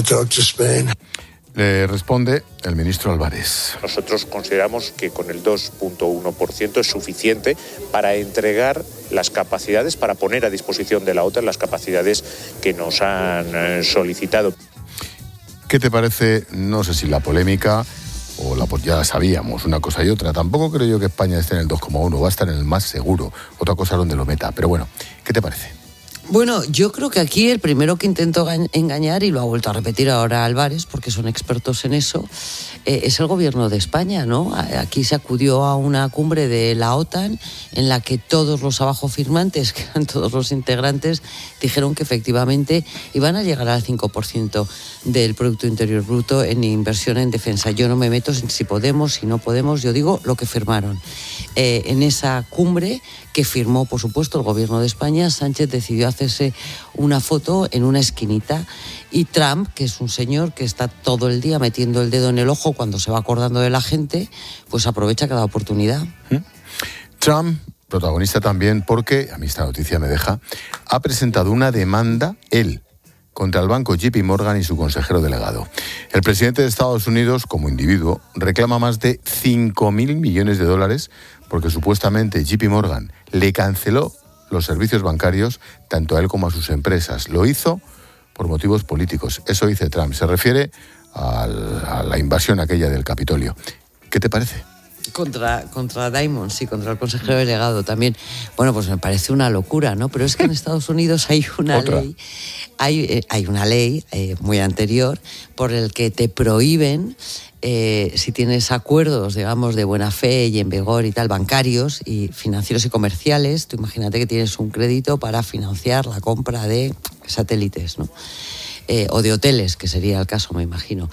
Le responde el ministro Álvarez. Nosotros consideramos que con el 2.1% es suficiente para entregar las capacidades, para poner a disposición de la OTAN las capacidades que nos han solicitado. ¿Qué te parece, no sé si la polémica o ya la sabíamos, una cosa y otra? Tampoco creo yo que España esté en el 2,1, va a estar en el más seguro. Otra cosa es donde lo meta, pero bueno, ¿qué te parece? Bueno, yo creo que aquí el primero que intentó engañar, y lo ha vuelto a repetir ahora Álvarez, porque son expertos en eso, es el gobierno de España, ¿no? Aquí se acudió a una cumbre de la OTAN en la que todos los abajo firmantes, que eran todos los integrantes, dijeron que efectivamente iban a llegar al 5% del Producto Interior Bruto en inversión en defensa. Yo no me meto en si podemos, si no podemos, yo digo lo que firmaron. En esa cumbre que firmó, por supuesto, el gobierno de España, Sánchez decidió hacerse una foto en una esquinita, y Trump, que es un señor que está todo el día metiendo el dedo en el ojo cuando se va acordando de la gente, pues aprovecha cada oportunidad. Trump, protagonista también, porque, a mí esta noticia me deja, ha presentado una demanda, él, contra el banco JP Morgan y su consejero delegado. El presidente de Estados Unidos, como individuo, reclama más de 5.000 millones de dólares porque supuestamente JP Morgan le canceló los servicios bancarios tanto a él como a sus empresas. Lo hizo por motivos políticos. Eso dice Trump. Se refiere a la invasión aquella del Capitolio. ¿Qué te parece? Contra Diamond, sí, contra el consejero delegado también. Bueno, pues me parece una locura, ¿no? Pero es que en Estados Unidos hay una ley, hay una ley muy anterior por el que te prohíben, si tienes acuerdos, digamos, de buena fe y en vigor y tal, bancarios y financieros y comerciales, tú imagínate que tienes un crédito para financiar la compra de satélites, ¿no? O de hoteles, que sería el caso, me imagino.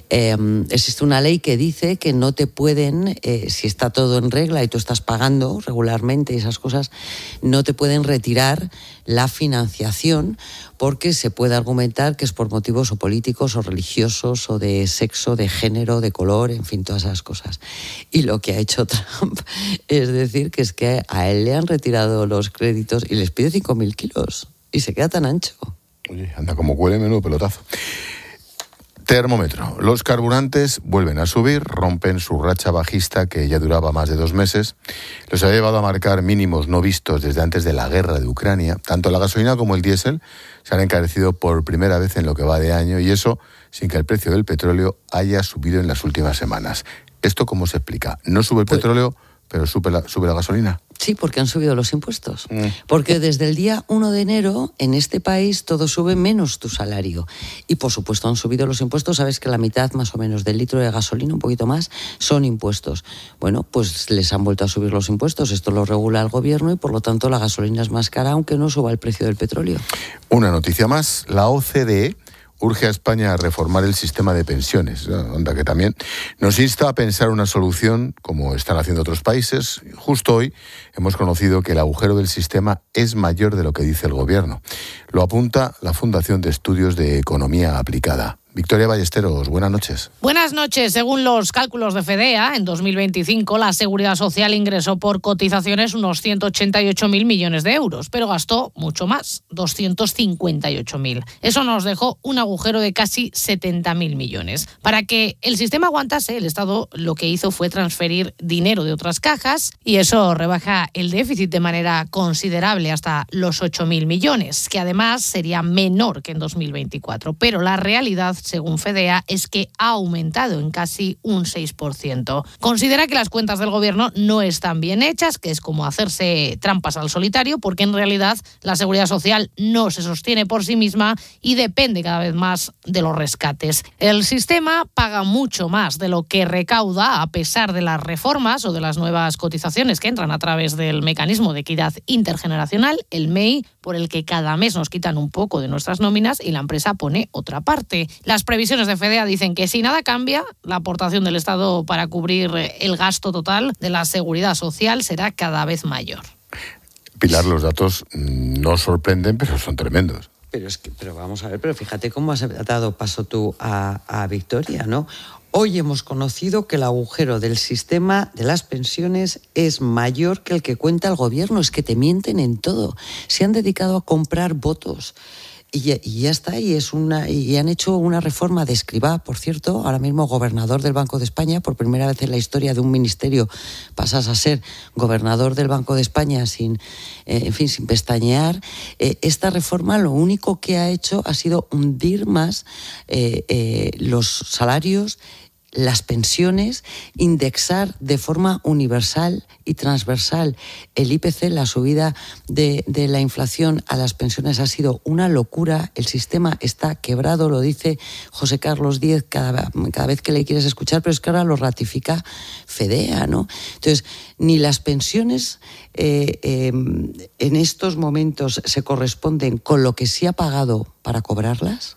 Existe una ley que dice que no te pueden, si está todo en regla y tú estás pagando regularmente y esas cosas, no te pueden retirar la financiación porque se puede argumentar que es por motivos o políticos o religiosos o de sexo, de género, de color, en fin, todas esas cosas. Y lo que ha hecho Trump es decir que es que a él le han retirado los créditos y les pide 5.000 kilos y se queda tan ancho. Oye, anda como huele, menudo pelotazo. Termómetro. Los carburantes vuelven a subir, rompen su racha bajista que ya duraba más de 2 meses. Los ha llevado a marcar mínimos no vistos desde antes de la guerra de Ucrania. Tanto la gasolina como el diésel se han encarecido por primera vez en lo que va de año, y eso sin que el precio del petróleo haya subido en las últimas semanas. ¿Esto cómo se explica? No sube el petróleo, pero sube la gasolina. Sí, porque han subido los impuestos. Porque desde el día 1 de enero en este país todo sube menos tu salario. Y por supuesto han subido los impuestos. Sabes que la mitad más o menos del litro de gasolina, un poquito más, son impuestos. Bueno, pues les han vuelto a subir los impuestos. Esto lo regula el gobierno y por lo tanto la gasolina es más cara aunque no suba el precio del petróleo. Una noticia más. La OCDE urge a España a reformar el sistema de pensiones, onda que también nos insta a pensar una solución como están haciendo otros países. Justo hoy hemos conocido que el agujero del sistema es mayor de lo que dice el gobierno. Lo apunta la Fundación de Estudios de Economía Aplicada. Victoria Ballesteros, buenas noches. Buenas noches. Según los cálculos de FEDEA, en 2025 la Seguridad Social ingresó por cotizaciones unos 188.000 millones de euros, pero gastó mucho más, 258.000. Eso nos dejó un agujero de casi 70.000 millones. Para que el sistema aguantase, el Estado lo que hizo fue transferir dinero de otras cajas y eso rebaja el déficit de manera considerable hasta los 8.000 millones, que además sería menor que en 2024. Pero la realidad según Fedea, es que ha aumentado en casi un 6%. Considera que las cuentas del gobierno no están bien hechas, que es como hacerse trampas al solitario, porque en realidad la seguridad social no se sostiene por sí misma y depende cada vez más de los rescates. El sistema paga mucho más de lo que recauda a pesar de las reformas o de las nuevas cotizaciones que entran a través del mecanismo de equidad intergeneracional, el MEI, por el que cada mes nos quitan un poco de nuestras nóminas y la empresa pone otra parte. Las previsiones de Fedea dicen que si nada cambia, la aportación del Estado para cubrir el gasto total de la seguridad social será cada vez mayor. Pilar, los datos no sorprenden, pero son tremendos. Pero vamos a ver, pero fíjate cómo has dado paso tú a Victoria, ¿no? Hoy hemos conocido que el agujero del sistema de las pensiones es mayor que el que cuenta el gobierno. Es que te mienten en todo. Se han dedicado a comprar votos. Y ya está, y han hecho una reforma de Escrivá, por cierto, ahora mismo gobernador del Banco de España, por primera vez en la historia de un ministerio pasas a ser gobernador del Banco de España sin pestañear. Esta reforma lo único que ha hecho ha sido hundir más los salarios, las pensiones, indexar de forma universal y transversal el IPC, la subida de la inflación a las pensiones ha sido una locura. El sistema está quebrado, lo dice José Carlos Díez cada vez que le quieres escuchar, pero es que ahora lo ratifica Fedea, ¿no? Entonces, ni las pensiones en estos momentos se corresponden con lo que se ha pagado para cobrarlas,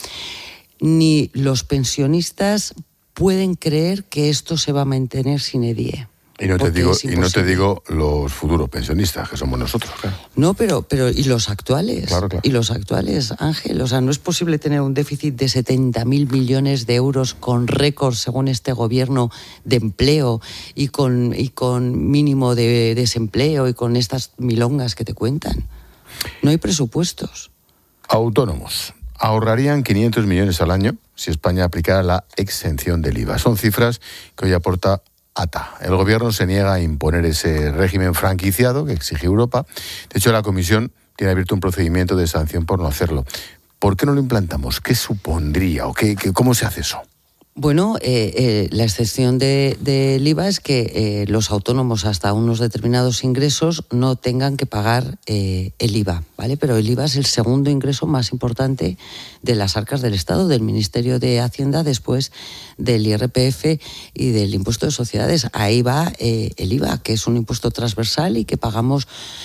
ni los pensionistas pueden creer que esto se va a mantener sine die. Y no te digo los futuros pensionistas, que somos nosotros, claro. No, pero y los actuales. Claro. Y los actuales, Ángel. O sea, no es posible tener un déficit de 70.000 millones de euros con récord, según este gobierno, de empleo y con mínimo de desempleo y con estas milongas que te cuentan. No hay presupuestos. Autónomos ahorrarían 500 millones al año si España aplicara la exención del IVA. Son cifras que hoy aporta ATA. El gobierno se niega a imponer ese régimen franquiciado que exige Europa. De hecho, la Comisión tiene abierto un procedimiento de sanción por no hacerlo. ¿Por qué no lo implantamos? ¿Qué supondría o cómo se hace eso? Bueno, la excepción del IVA es que los autónomos hasta unos determinados ingresos no tengan que pagar el IVA, ¿vale? Pero el IVA es el segundo ingreso más importante de las arcas del Estado, del Ministerio de Hacienda, después del IRPF y del impuesto de sociedades. Ahí va el IVA, que es un impuesto transversal y que pagamos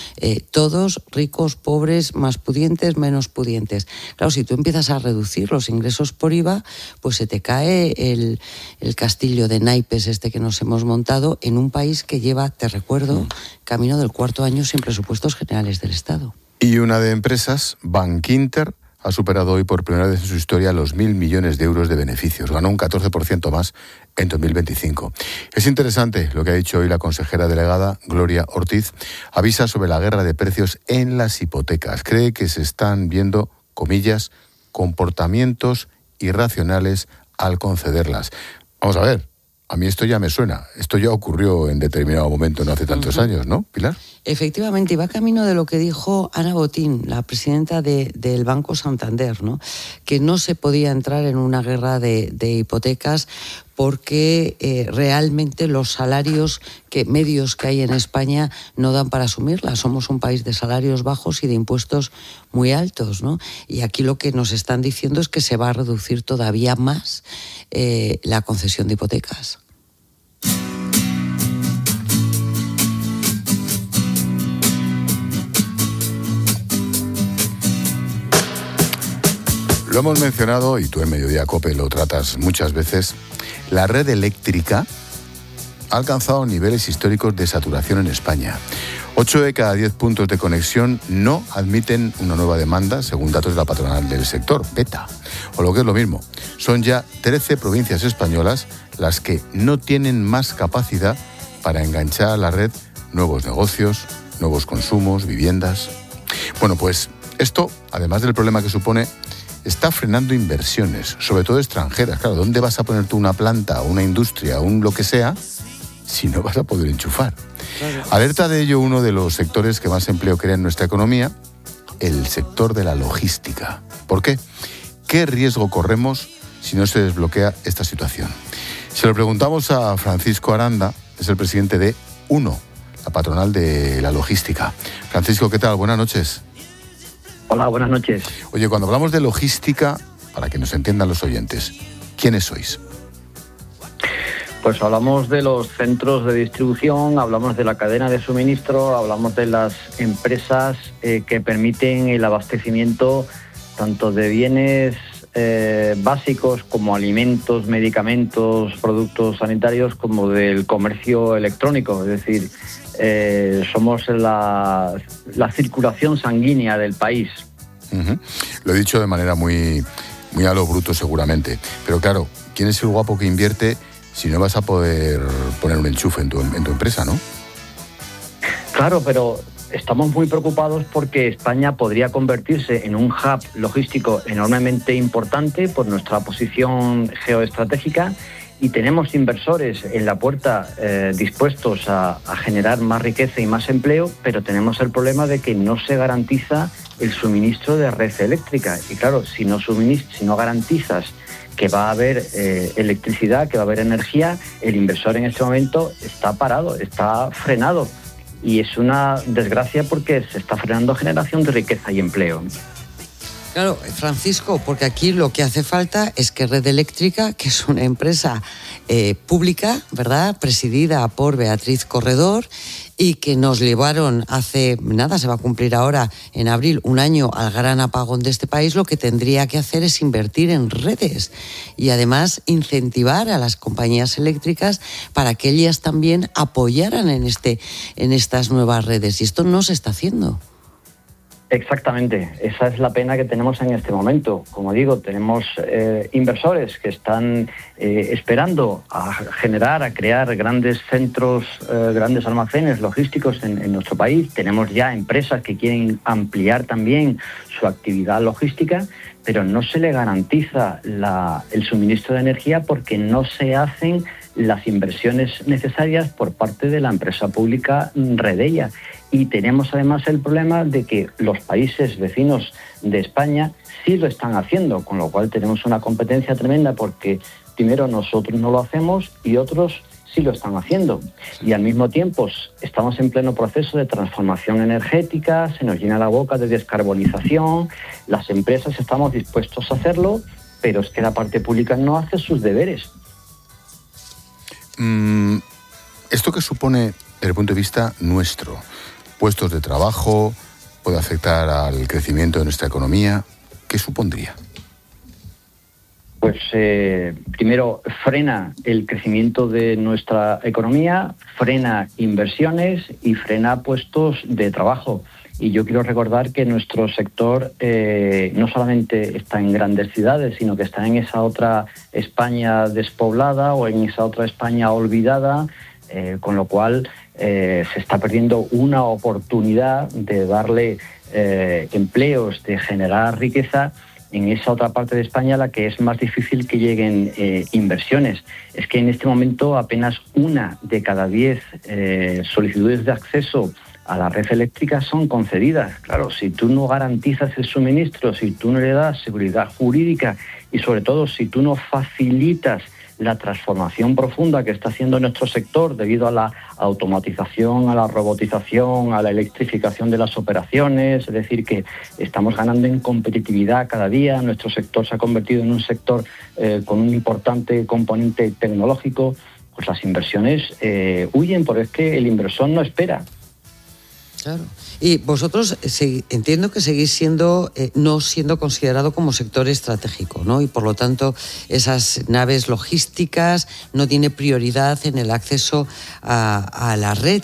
todos, ricos, pobres, más pudientes, menos pudientes. Claro, si tú empiezas a reducir los ingresos por IVA, pues se te cae el castillo de naipes este que nos hemos montado en un país que lleva, te recuerdo, camino del 4º año sin presupuestos generales del Estado. Y una de empresas, Bankinter, ha superado hoy por primera vez en su historia los 1.000 millones de euros de beneficios. Ganó un 14% más en 2025. Es interesante lo que ha dicho hoy la consejera delegada, Gloria Ortiz. Avisa sobre la guerra de precios en las hipotecas. Cree que se están viendo, comillas, comportamientos irracionales al concederlas. Vamos a ver, a mí esto ya me suena. Esto ya ocurrió en determinado momento, no hace tantos años, ¿no, Pilar? Efectivamente, y va camino de lo que dijo Ana Botín, la presidenta del Banco Santander, ¿no? Que no se podía entrar en una guerra de hipotecas porque realmente los salarios medios que hay en España no dan para asumirla. Somos un país de salarios bajos y de impuestos muy altos, ¿no? Y aquí lo que nos están diciendo es que se va a reducir todavía más la concesión de hipotecas. Lo hemos mencionado, y tú en Mediodía COPE lo tratas muchas veces, la red eléctrica ha alcanzado niveles históricos de saturación en España. 8 de cada 10 puntos de conexión no admiten una nueva demanda, según datos de la patronal del sector, PETA. O lo que es lo mismo, son ya 13 provincias españolas las que no tienen más capacidad para enganchar a la red nuevos negocios, nuevos consumos, viviendas. Bueno, pues esto, además del problema que supone, está frenando inversiones, sobre todo extranjeras. Claro, ¿dónde vas a poner tú una planta, una industria, un lo que sea, si no vas a poder enchufar? Claro. Alerta de ello uno de los sectores que más empleo crea en nuestra economía, el sector de la logística. ¿Por qué? ¿Qué riesgo corremos si no se desbloquea esta situación. Se lo preguntamos a Francisco Aranda, es el presidente de UNO, la patronal de la logística. Francisco, ¿qué tal? Buenas noches. Hola, buenas noches. Oye, cuando hablamos de logística, para que nos entiendan los oyentes, ¿quiénes sois? Pues hablamos de los centros de distribución, hablamos de la cadena de suministro, hablamos de las empresas que permiten el abastecimiento tanto de bienes básicos como alimentos, medicamentos, productos sanitarios, como del comercio electrónico. Es decir, somos la circulación sanguínea del país. Uh-huh. Lo he dicho de manera muy a lo bruto seguramente, pero claro, ¿quién es el guapo que invierte si no vas a poder poner un enchufe en tu empresa, no? Claro, pero estamos muy preocupados porque España podría convertirse en un hub logístico enormemente importante por nuestra posición geoestratégica, y tenemos inversores en la puerta dispuestos a generar más riqueza y más empleo, pero tenemos el problema de que no se garantiza el suministro de red eléctrica. Y claro, si no garantizas que va a haber electricidad, que va a haber energía, el inversor en este momento está parado, está frenado. Y es una desgracia porque se está frenando generación de riqueza y empleo. Claro, Francisco, porque aquí lo que hace falta es que Red Eléctrica, que es una empresa pública, ¿verdad?, presidida por Beatriz Corredor, y que nos llevaron hace nada, se va a cumplir ahora en abril, un año al gran apagón de este país, lo que tendría que hacer es invertir en redes y además incentivar a las compañías eléctricas para que ellas también apoyaran en estas nuevas redes, y esto no se está haciendo. Exactamente, esa es la pena que tenemos en este momento. Como digo, tenemos inversores que están esperando a crear grandes centros, grandes almacenes logísticos en nuestro país. Tenemos ya empresas que quieren ampliar también su actividad logística, pero no se le garantiza el suministro de energía porque no se hacen las inversiones necesarias por parte de la empresa pública Redella. Y tenemos además el problema de que los países vecinos de España sí lo están haciendo, con lo cual tenemos una competencia tremenda porque primero nosotros no lo hacemos y otros sí lo están haciendo. Y al mismo tiempo estamos en pleno proceso de transformación energética, se nos llena la boca de descarbonización, las empresas estamos dispuestos a hacerlo, pero es que la parte pública no hace sus deberes. ¿Esto qué supone desde el punto de vista nuestro? Puestos de trabajo, puede afectar al crecimiento de nuestra economía. ¿Qué supondría? Pues primero frena el crecimiento de nuestra economía, frena inversiones y frena puestos de trabajo. Y yo quiero recordar que nuestro sector no solamente está en grandes ciudades, sino que está en esa otra España despoblada o en esa otra España olvidada, con lo cual se está perdiendo una oportunidad de darle empleos, de generar riqueza en esa otra parte de España a la que es más difícil que lleguen inversiones. Es que en este momento apenas 1 de cada 10 solicitudes de acceso a la red eléctrica son concedidas. Claro, si tú no garantizas el suministro, si tú no le das seguridad jurídica y sobre todo si tú no facilitas la transformación profunda que está haciendo nuestro sector debido a la automatización, a la robotización, a la electrificación de las operaciones, es decir, que estamos ganando en competitividad cada día, nuestro sector se ha convertido en un sector con un importante componente tecnológico, pues las inversiones huyen, porque es que el inversor no espera. Claro. Y vosotros entiendo que seguís no siendo considerado como sector estratégico, ¿no? Y por lo tanto esas naves logísticas no tiene prioridad en el acceso a la red.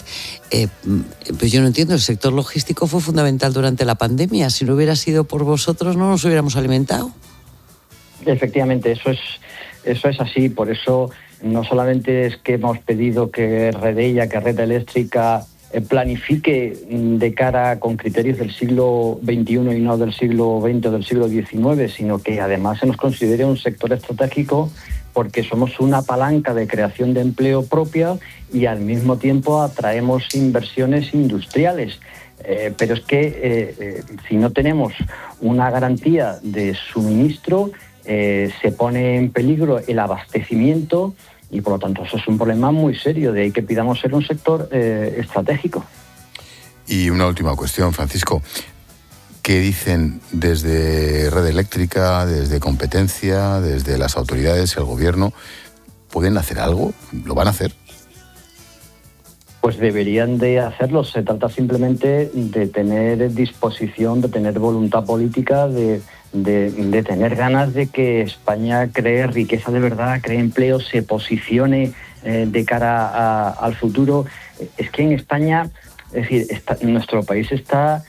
Pues yo no entiendo, el sector logístico fue fundamental durante la pandemia. Si no hubiera sido por vosotros, no nos hubiéramos alimentado. Efectivamente, eso es así. Por eso no solamente es que hemos pedido que Redella, que Red Eléctrica planifique de cara con criterios del siglo XXI y no del siglo XX o del siglo XIX, sino que además se nos considere un sector estratégico porque somos una palanca de creación de empleo propia y al mismo tiempo atraemos inversiones industriales. Pero es que si no tenemos una garantía de suministro, se pone en peligro el abastecimiento y por lo tanto eso es un problema muy serio, de ahí que pidamos ser un sector estratégico. Y una última cuestión, Francisco. ¿Qué dicen desde Red Eléctrica, desde Competencia, desde las autoridades, el gobierno? ¿Pueden hacer algo? ¿Lo van a hacer? Pues deberían de hacerlo. Se trata simplemente de tener disposición, de tener voluntad política, de tener ganas de que España cree riqueza de verdad, cree empleo, se posicione de cara al futuro. Es que en España, es decir, nuestro país está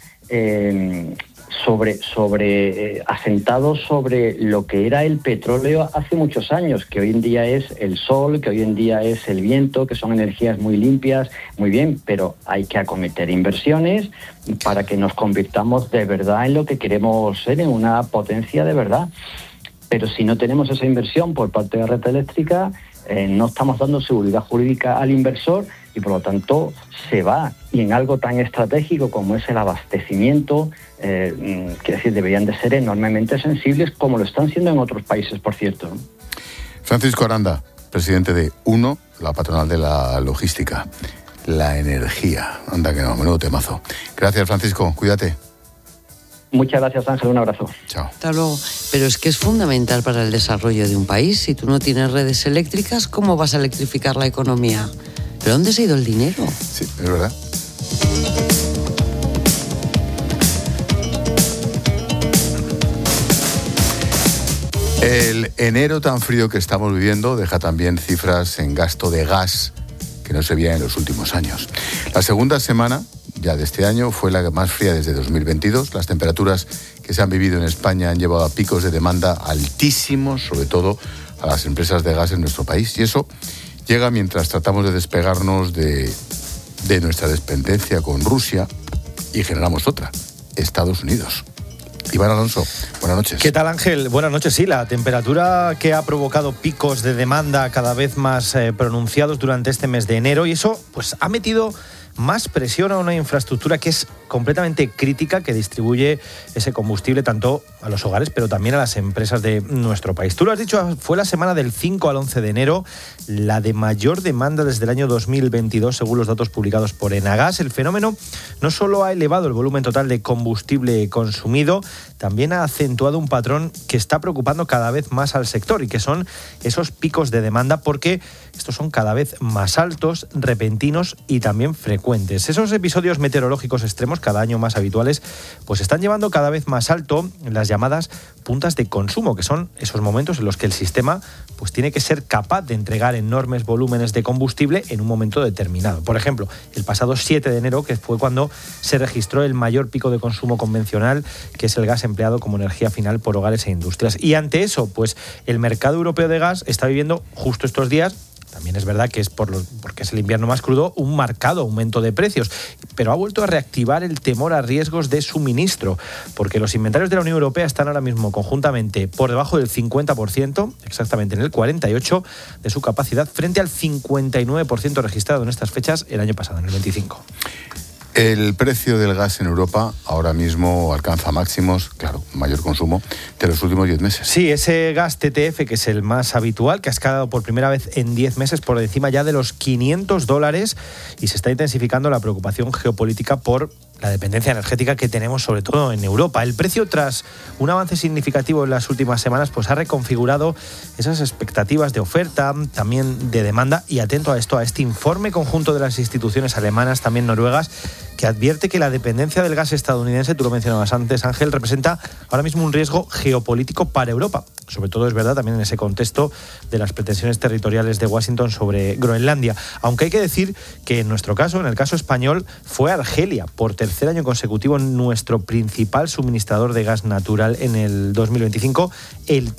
asentado sobre lo que era el petróleo hace muchos años, que hoy en día es el sol, que hoy en día es el viento, que son energías muy limpias, muy bien, pero hay que acometer inversiones para que nos convirtamos de verdad en lo que queremos ser, en una potencia de verdad. Pero si no tenemos esa inversión por parte de Red Eléctrica, no estamos dando seguridad jurídica al inversor y por lo tanto se va. Y en algo tan estratégico como es el abastecimiento, quiero decir, deberían de ser enormemente sensibles, como lo están siendo en otros países, por cierto. Francisco Aranda, presidente de UNO, la patronal de la logística. La energía. Anda que no, menudo temazo. Gracias, Francisco, cuídate. Muchas gracias, Ángel, un abrazo. Chao. Hasta luego. Pero es que es fundamental para el desarrollo de un país. Si tú no tienes redes eléctricas, ¿cómo vas a electrificar la economía? ¿Pero dónde se ha ido el dinero? Sí, es verdad. El enero tan frío que estamos viviendo deja también cifras en gasto de gas que no se veía en los últimos años. La segunda semana ya de este año fue la más fría desde 2022. Las temperaturas que se han vivido en España han llevado a picos de demanda altísimos, sobre todo a las empresas de gas en nuestro país. Y eso llega mientras tratamos de despegarnos de nuestra dependencia con Rusia y generamos otra, Estados Unidos. Iván Alonso, buenas noches. ¿Qué tal, Ángel? Buenas noches. Sí, la temperatura que ha provocado picos de demanda cada vez más pronunciados durante este mes de enero, y eso pues ha metido más presión a una infraestructura que es completamente crítica, que distribuye ese combustible tanto a los hogares, pero también a las empresas de nuestro país. Tú lo has dicho, fue la semana del 5 al 11 de enero, la de mayor demanda desde el año 2022, según los datos publicados por Enagas. El fenómeno no solo ha elevado el volumen total de combustible consumido, también ha acentuado un patrón que está preocupando cada vez más al sector, y que son esos picos de demanda, porque estos son cada vez más altos, repentinos y también frecuentes. Esos episodios meteorológicos extremos, cada año más habituales, pues están llevando cada vez más alto las llamadas puntas de consumo, que son esos momentos en los que el sistema pues tiene que ser capaz de entregar enormes volúmenes de combustible en un momento determinado. Por ejemplo, el pasado 7 de enero, que fue cuando se registró el mayor pico de consumo convencional, que es el gas empleado como energía final por hogares e industrias. Y ante eso, pues el mercado europeo de gas está viviendo justo estos días, también es verdad que es porque es el invierno más crudo, un marcado aumento de precios, pero ha vuelto a reactivar el temor a riesgos de suministro, porque los inventarios de la Unión Europea están ahora mismo conjuntamente por debajo del 50%, exactamente en el 48% de su capacidad, frente al 59% registrado en estas fechas el año pasado, en el 25%. El precio del gas en Europa ahora mismo alcanza máximos, claro, mayor consumo, de los últimos 10 meses. Sí, ese gas TTF, que es el más habitual, que ha escalado por primera vez en 10 meses por encima ya de los $500, y se está intensificando la preocupación geopolítica por la dependencia energética que tenemos, sobre todo en Europa. El precio, tras un avance significativo en las últimas semanas, pues ha reconfigurado esas expectativas de oferta, también de demanda, y atento a esto, a este informe conjunto de las instituciones alemanas, también noruegas, que advierte que la dependencia del gas estadounidense, tú lo mencionabas antes, Ángel, representa ahora mismo un riesgo geopolítico para Europa. Sobre todo es verdad también en ese contexto de las pretensiones territoriales de Washington sobre Groenlandia. Aunque hay que decir que en nuestro caso, en el caso español, fue Argelia, por tercer año consecutivo, nuestro principal suministrador de gas natural en el 2025. El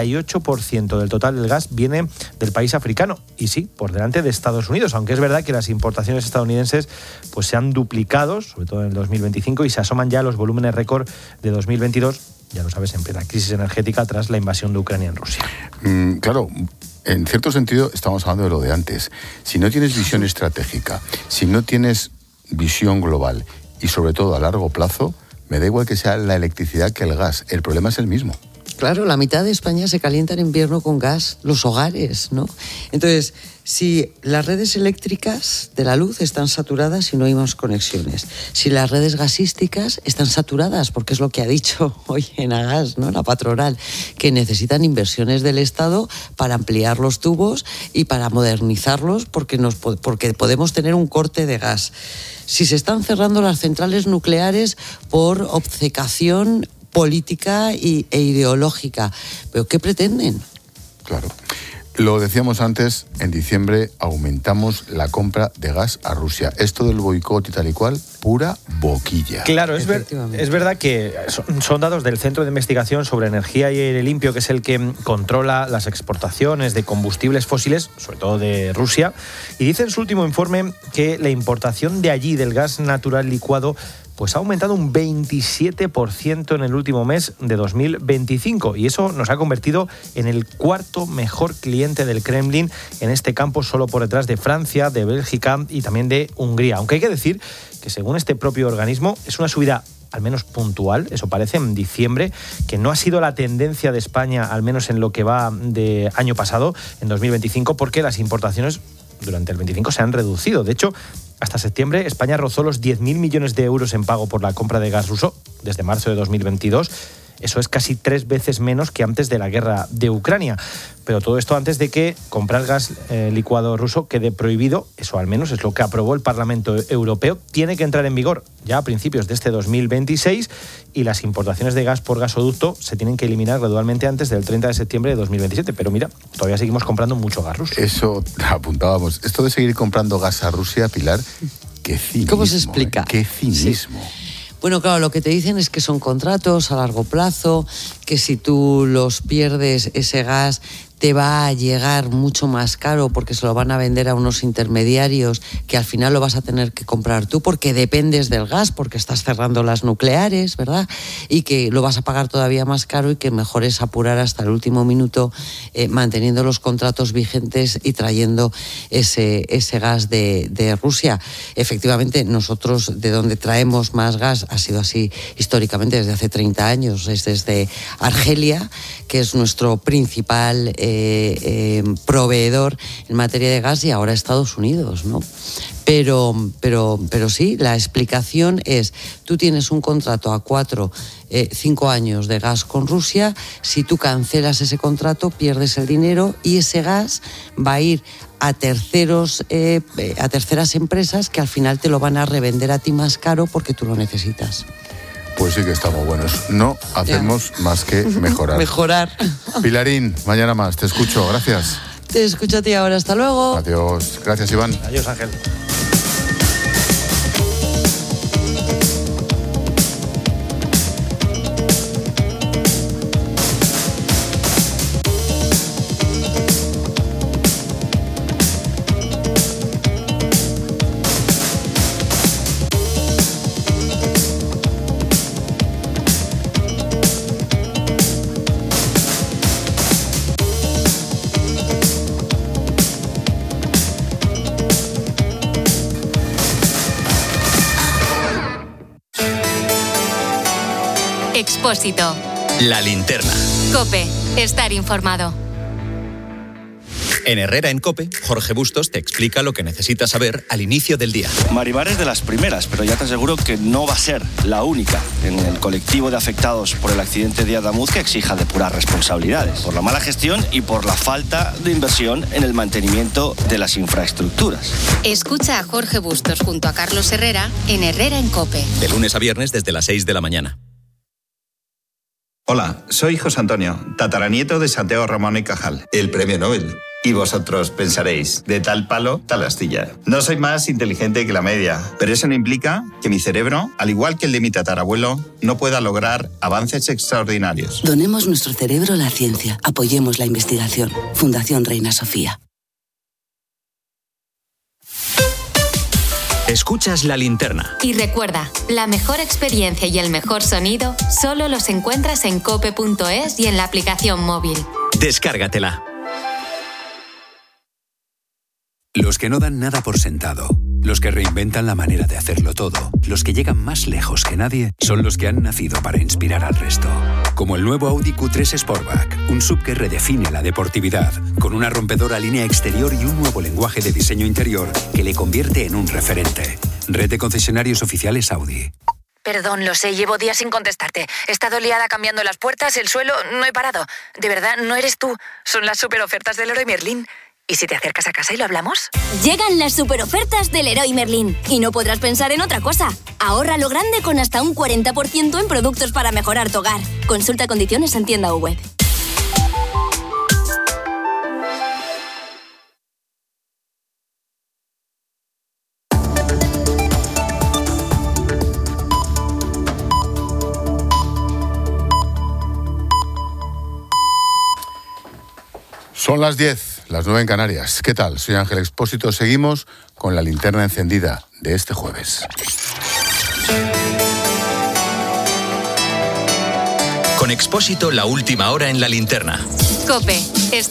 38% del total del gas viene del país africano, y sí, por delante de Estados Unidos, aunque es verdad que las importaciones estadounidenses pues se han duplicado, sobre todo en el 2025, y se asoman ya a los volúmenes récord de 2022, ya lo sabes, en plena crisis energética tras la invasión de Ucrania en Rusia. Claro, en cierto sentido estamos hablando de lo de antes. Si no tienes visión estratégica, si no tienes visión global y sobre todo a largo plazo, me da igual que sea la electricidad que el gas, el problema es el mismo. claro, la mitad de España se calienta en invierno con gas, los hogares, ¿no? Entonces, si las redes eléctricas de la luz están saturadas y no hay más conexiones, si las redes gasísticas están saturadas, porque es lo que ha dicho hoy Enagas, ¿no?, la patronal, que necesitan inversiones del Estado para ampliar los tubos y para modernizarlos, porque podemos tener un corte de gas. Si se están cerrando las centrales nucleares por obcecación política e ideológica. ¿Pero qué pretenden? Claro. Lo decíamos antes, en diciembre aumentamos la compra de gas a Rusia. Esto del boicot y tal y cual, pura boquilla. Claro, es verdad que son datos del Centro de Investigación sobre Energía y Aire Limpio, que es el que controla las exportaciones de combustibles fósiles, sobre todo de Rusia, y dice en su último informe que la importación de allí del gas natural licuado pues ha aumentado un 27% en el último mes de 2025 y eso nos ha convertido en el cuarto mejor cliente del Kremlin en este campo, solo por detrás de Francia, de Bélgica y también de Hungría. Aunque hay que decir que según este propio organismo es una subida al menos puntual, eso parece, en diciembre, que no ha sido la tendencia de España, al menos en lo que va de año pasado, en 2025, porque las importaciones durante el 25 se han reducido. De hecho, hasta septiembre España rozó los 10.000 millones de euros en pago por la compra de gas ruso desde marzo de 2022. Eso es casi 3 veces menos que antes de la guerra de Ucrania. Pero todo esto antes de que comprar gas licuado ruso quede prohibido. Eso al menos es lo que aprobó el Parlamento Europeo. Tiene que entrar en vigor ya a principios de este 2026 y las importaciones de gas por gasoducto se tienen que eliminar gradualmente antes del 30 de septiembre de 2027. Pero mira, todavía seguimos comprando mucho gas ruso. Eso apuntábamos. Esto de seguir comprando gas a Rusia, Pilar, qué cinismo. ¿Cómo se explica? Qué cinismo. Sí. Bueno, claro, lo que te dicen es que son contratos a largo plazo, que si tú los pierdes, ese gas te va a llegar mucho más caro porque se lo van a vender a unos intermediarios que al final lo vas a tener que comprar tú porque dependes del gas, porque estás cerrando las nucleares, ¿verdad? Y que lo vas a pagar todavía más caro y que mejor es apurar hasta el último minuto manteniendo los contratos vigentes y trayendo ese gas de Rusia. Efectivamente, nosotros de donde traemos más gas ha sido así históricamente desde hace 30 años, es desde Argelia, que es nuestro principal proveedor en materia de gas, y ahora Estados Unidos, ¿no? Pero sí, la explicación es, tú tienes un contrato a 5 años de gas con Rusia, si tú cancelas ese contrato pierdes el dinero y ese gas va a ir a terceras empresas que al final te lo van a revender a ti más caro porque tú lo necesitas. Pues sí que estamos buenos. No hacemos más que mejorar. Mejorar. Pilarín, mañana más. Te escucho. Gracias. Te escucho a ti ahora. Hasta luego. Adiós. Gracias, Iván. Adiós, Ángel. Expósito. La linterna. COPE. Estar informado. En Herrera en COPE, Jorge Bustos te explica lo que necesitas saber al inicio del día. Maribar es de las primeras, pero ya te aseguro que no va a ser la única en el colectivo de afectados por el accidente de Adamuz que exija depurar responsabilidades, por la mala gestión y por la falta de inversión en el mantenimiento de las infraestructuras. Escucha a Jorge Bustos junto a Carlos Herrera en Herrera en COPE. De lunes a viernes desde las 6 de la mañana. Hola, soy José Antonio, tataranieto de Santiago Ramón y Cajal, el premio Nobel. Y vosotros pensaréis, de tal palo, tal astilla. No soy más inteligente que la media, pero eso no implica que mi cerebro, al igual que el de mi tatarabuelo, no pueda lograr avances extraordinarios. Donemos nuestro cerebro a la ciencia. Apoyemos la investigación. Fundación Reina Sofía. Escuchas La Linterna. Y recuerda, la mejor experiencia y el mejor sonido solo los encuentras en cope.es y en la aplicación móvil. Descárgatela. Los que no dan nada por sentado, los que reinventan la manera de hacerlo todo, los que llegan más lejos que nadie, son los que han nacido para inspirar al resto. Como el nuevo Audi Q3 Sportback, un SUV que redefine la deportividad, con una rompedora línea exterior y un nuevo lenguaje de diseño interior que le convierte en un referente. Red de concesionarios oficiales Audi. Perdón, lo sé, llevo días sin contestarte. He estado liada cambiando las puertas, el suelo, no he parado. De verdad, no eres tú. Son las superofertas del Leroy Merlin. ¿Y si te acercas a casa y lo hablamos? Llegan las superofertas del Leroy Merlin y no podrás pensar en otra cosa. Ahorra lo grande con hasta un 40% en productos para mejorar tu hogar. Consulta condiciones en tienda o web. Son las 10, las 9 en Canarias. ¿Qué tal? Soy Ángel Expósito. Seguimos con la linterna encendida de este jueves. Con Expósito, la última hora en la linterna. COPE.